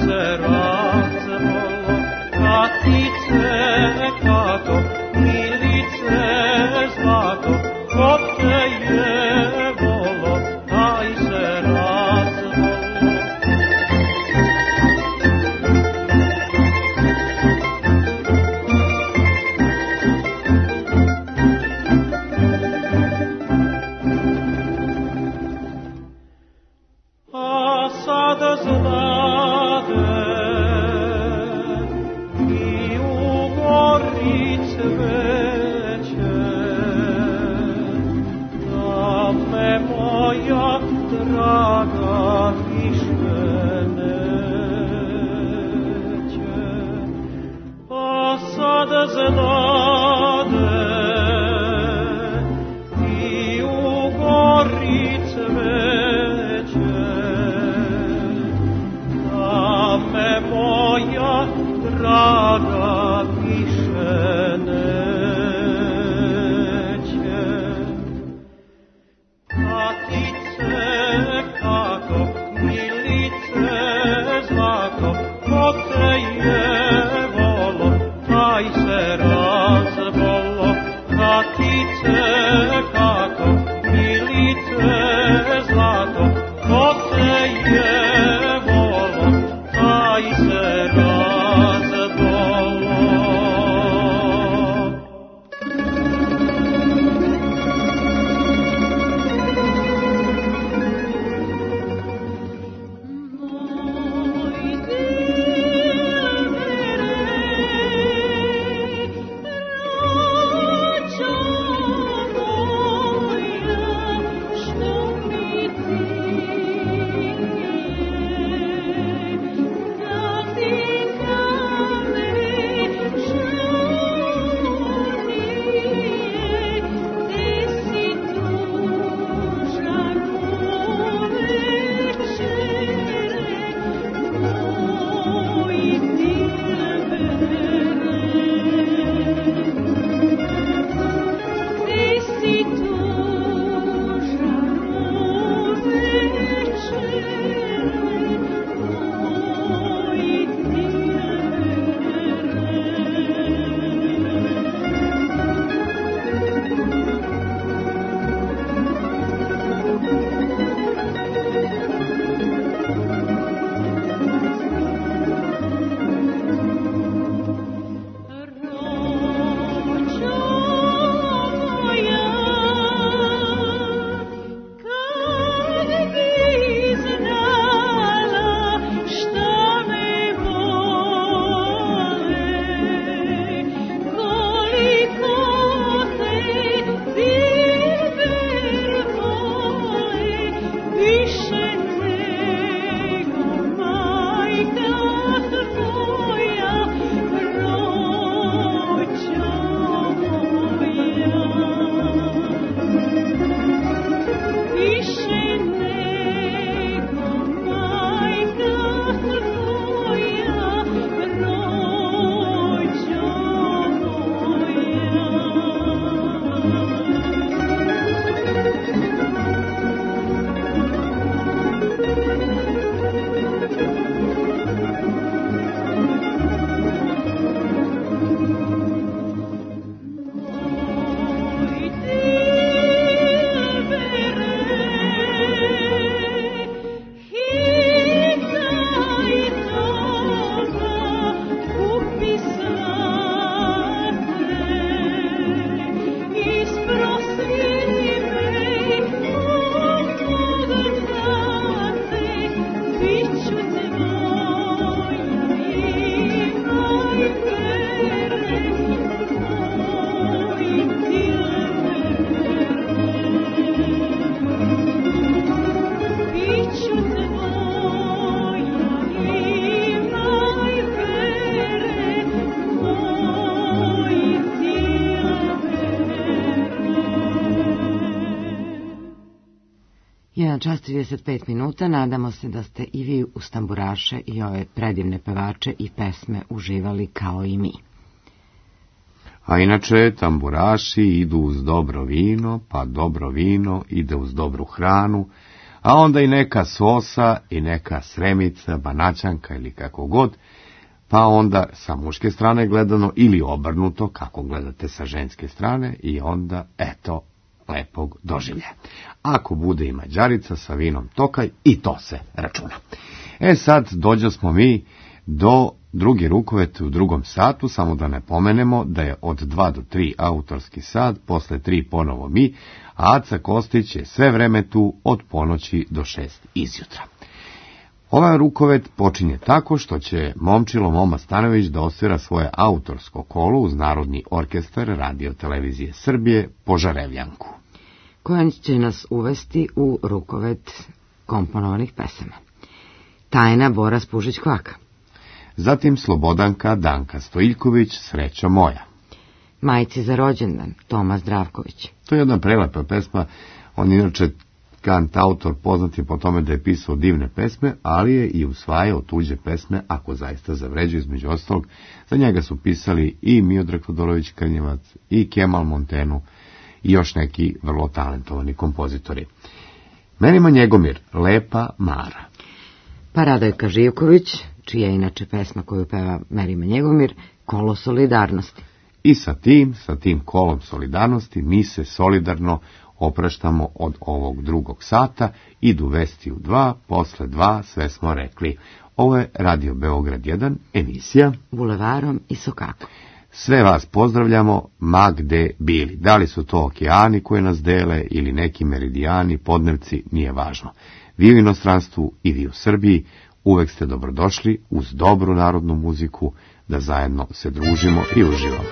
se razvolo, Katice, kako milice zlato, ko te je volo, taj se razvolo. A sada znade i u gori cveće, da me moja draga više neće. A sada znade i u gori cveće, da me moja draga više neće. Katice, kako milice zlato, ko te je volo, taj se razvolo. Katice, kako milice zlato, ko te je volo, taj se razvolo. Čas 35 minuta, nadamo se da ste i vi uz tamburaše i ove predivne pevače i pesme uživali kao i mi. A inače, tamburaši idu uz dobro vino, pa dobro vino ide uz dobru hranu, a onda i neka Sosa i neka Sremica, Banaćanka ili kako god, pa onda sa muške strane gledano ili obrnuto, kako gledate sa ženske strane, i onda, eto, lepog doživlja. Ako bude i Mađarica sa vinom Tokaj, i to se računa. Sad dođo smo mi do drugi rukovet u drugom satu, samo da ne pomenemo da je od 2 do 3 autorski sat, posle 3 ponovo mi, a Aca Kostić je sve vreme tu od ponoći do 6 izjutra. Ovaj rukovet počinje tako što će Momčilo Moma Stanović da osvira svoje autorsko kolo uz Narodni orkestar Radio Televizije Srbije Požarevljanku, koja će nas uvesti u rukovet komponovanih pesama. Tajna Bora Spužić Kvaka. Zatim Slobodanka Danka Stojiljković, Srećo moja. Majci za rođendan, Toma Zdravković. To je jedna prelepa pesma, on inače kantautor poznat je po tome da je pisao divne pesme, ali je i usvajao tuđe pesme, ako zaista zavređuje, između ostalog. Za njega su pisali i Miodrag Todorović Krnjevac, i Kemal Montenu, i još neki vrlo talentovani kompozitori. Menima Njegomir, Lepa Mara. Pa Radojka Živković, čija je inače pesma koju peva Merima Njegomir, Kolo solidarnosti. I sa tim kolom solidarnosti mi se solidarno opraštamo od ovog drugog sata, idu vesti u 2, posle 2 sve smo rekli. Ovo je Radio Beograd 1, emisija Bulevarom i Sokakom. Sve vas pozdravljamo, ma gde bili. Da li su to okeani koje nas dele ili neki meridijani, podnevci, nije važno. Vi u inostranstvu i vi u Srbiji uvek ste dobrodošli uz dobru narodnu muziku da zajedno se družimo i uživamo.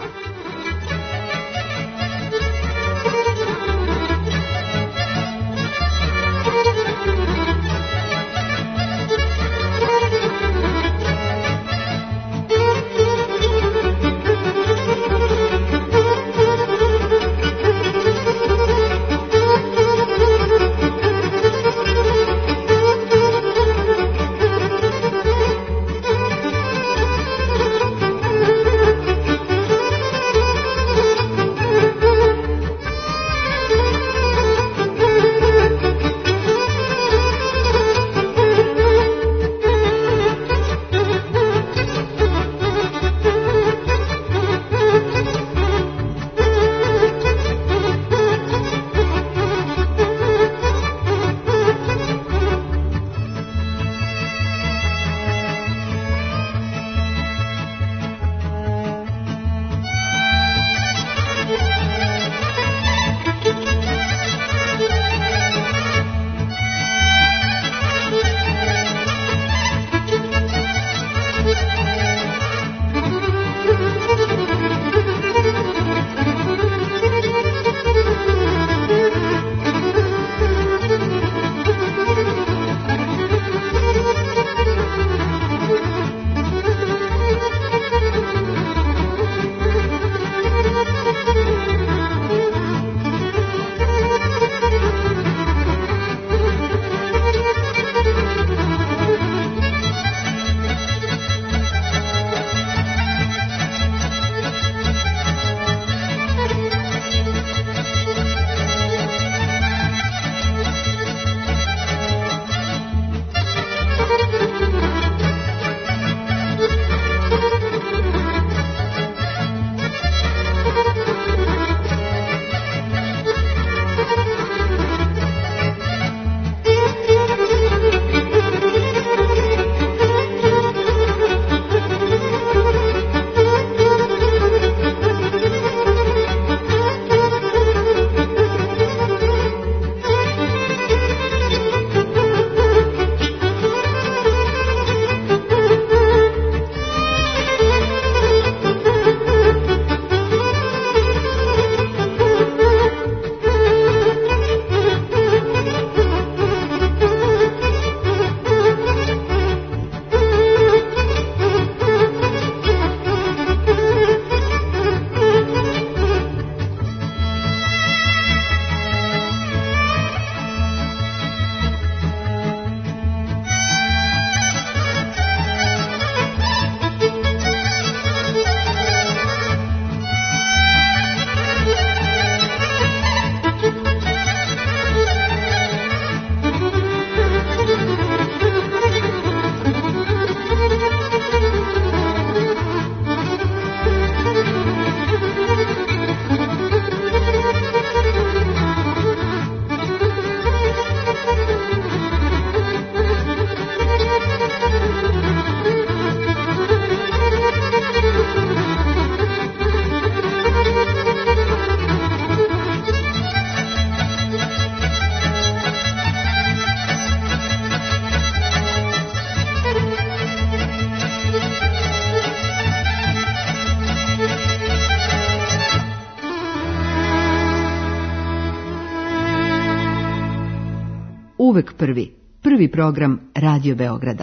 uvek prvi. Prvi program Radio Beograda.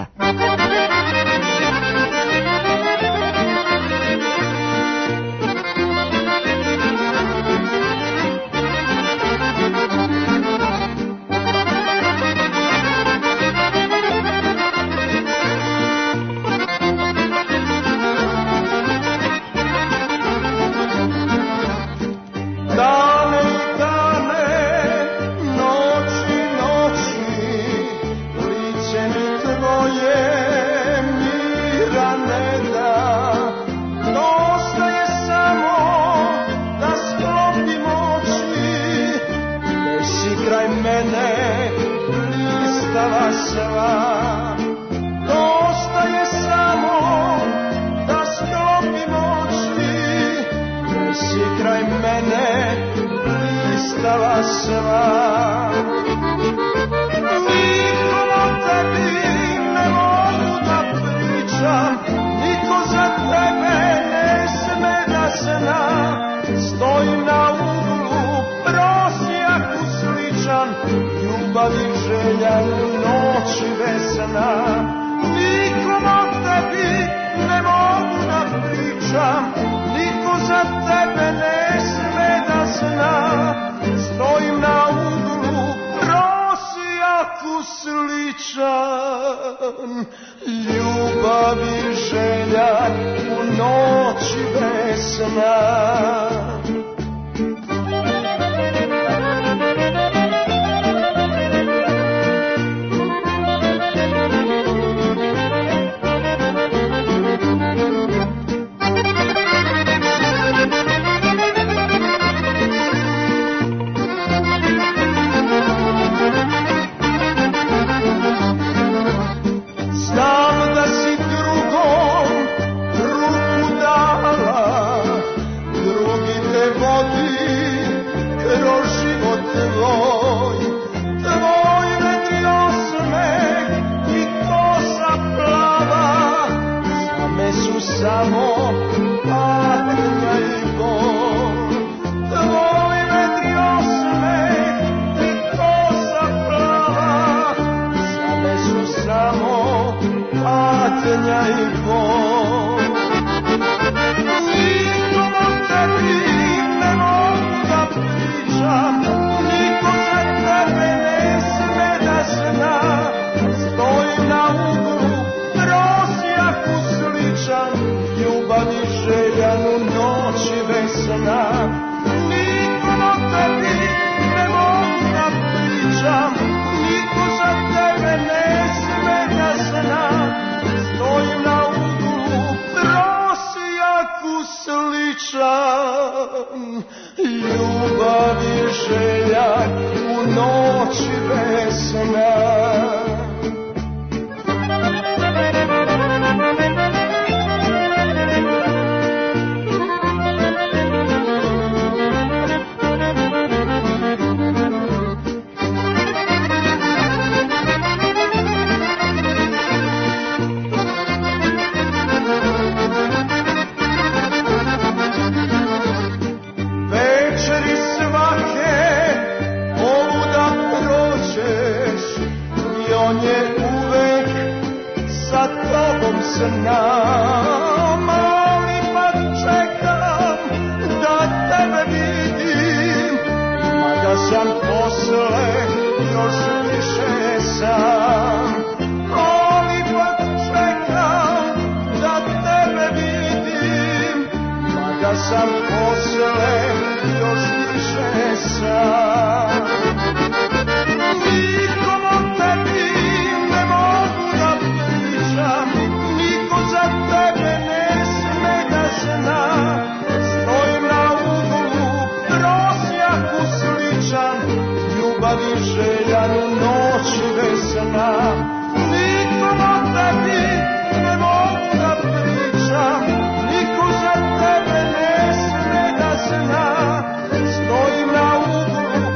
Stojim na uglu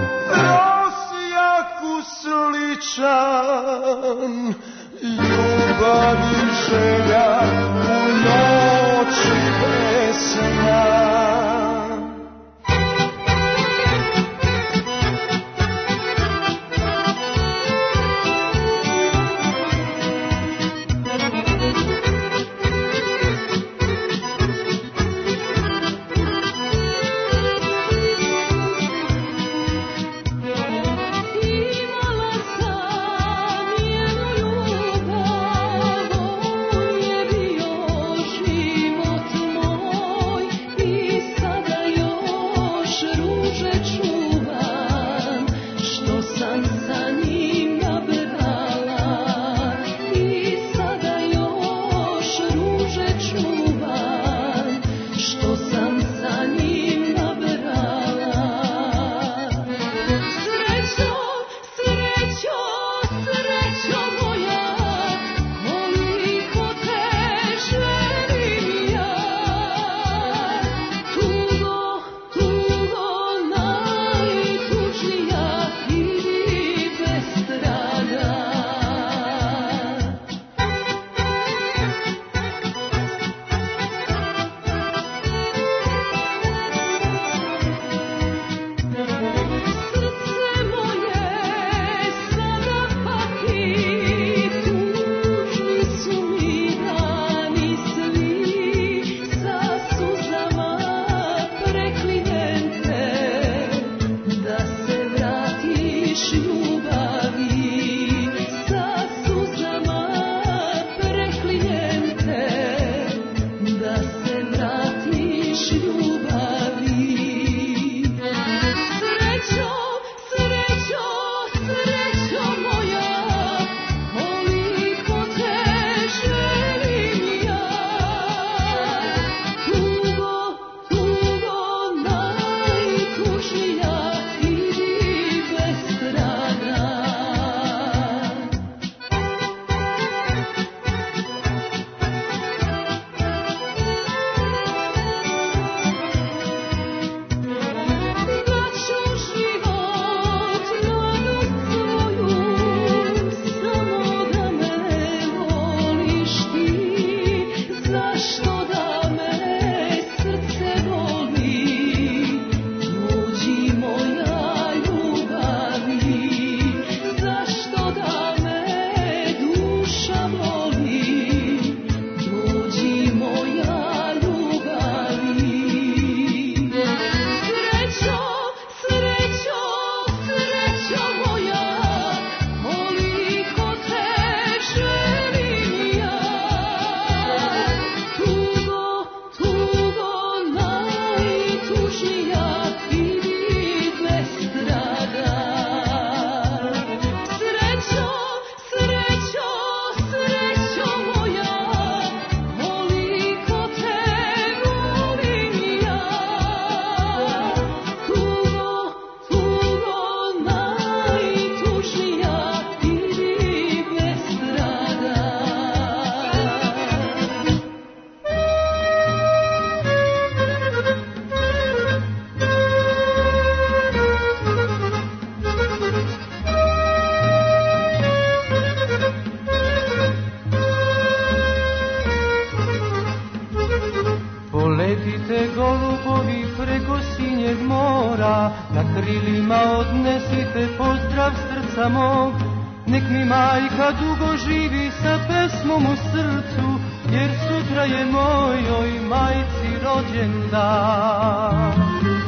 na krilima odnesite pozdrav srca mog. Nek mi majka dugo živi sa pesmom u srcu, jer sutra je mojoj majci rođendan.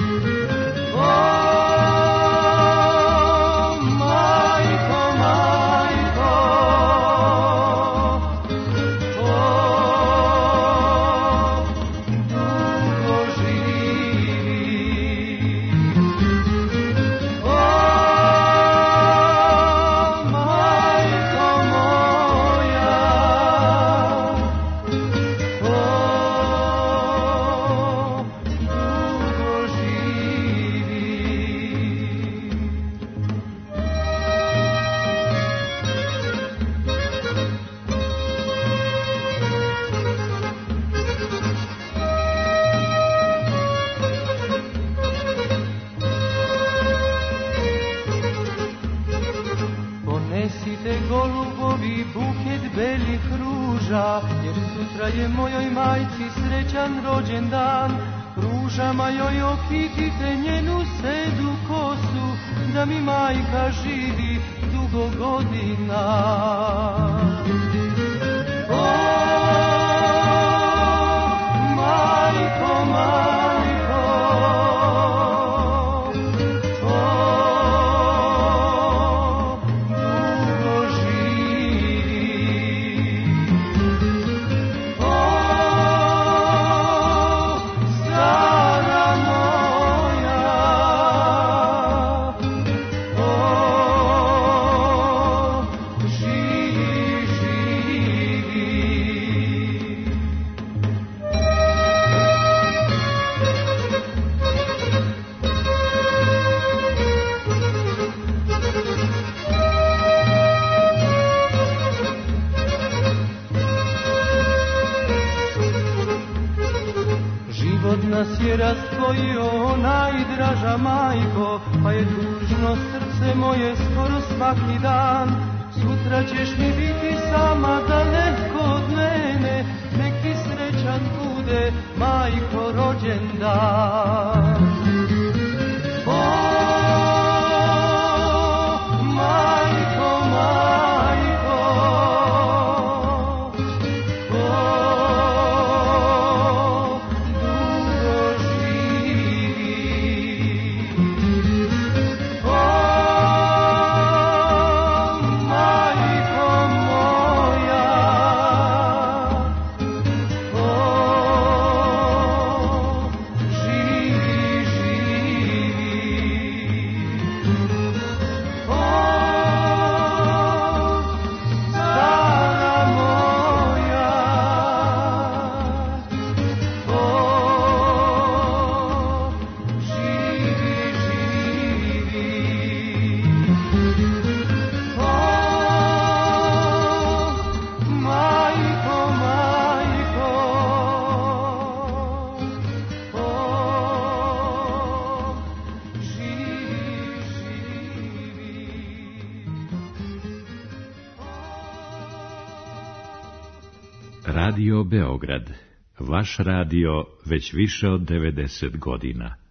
Jer sutra je mojoj majci srećan rođendan. Ružama joj okitite njenu sedu kosu, da mi majka živi dugo godina. O, majko, majko, dugo živi. Nas je razdvojio najdraža majko, pa je tužno srce moje skoro svaki dan. Sutra ćeš mi biti sama daleko od mene, neki srećan bude majko rođendan. O, majko, majko, Radio Beograd, vaš radio već više od 90 godina.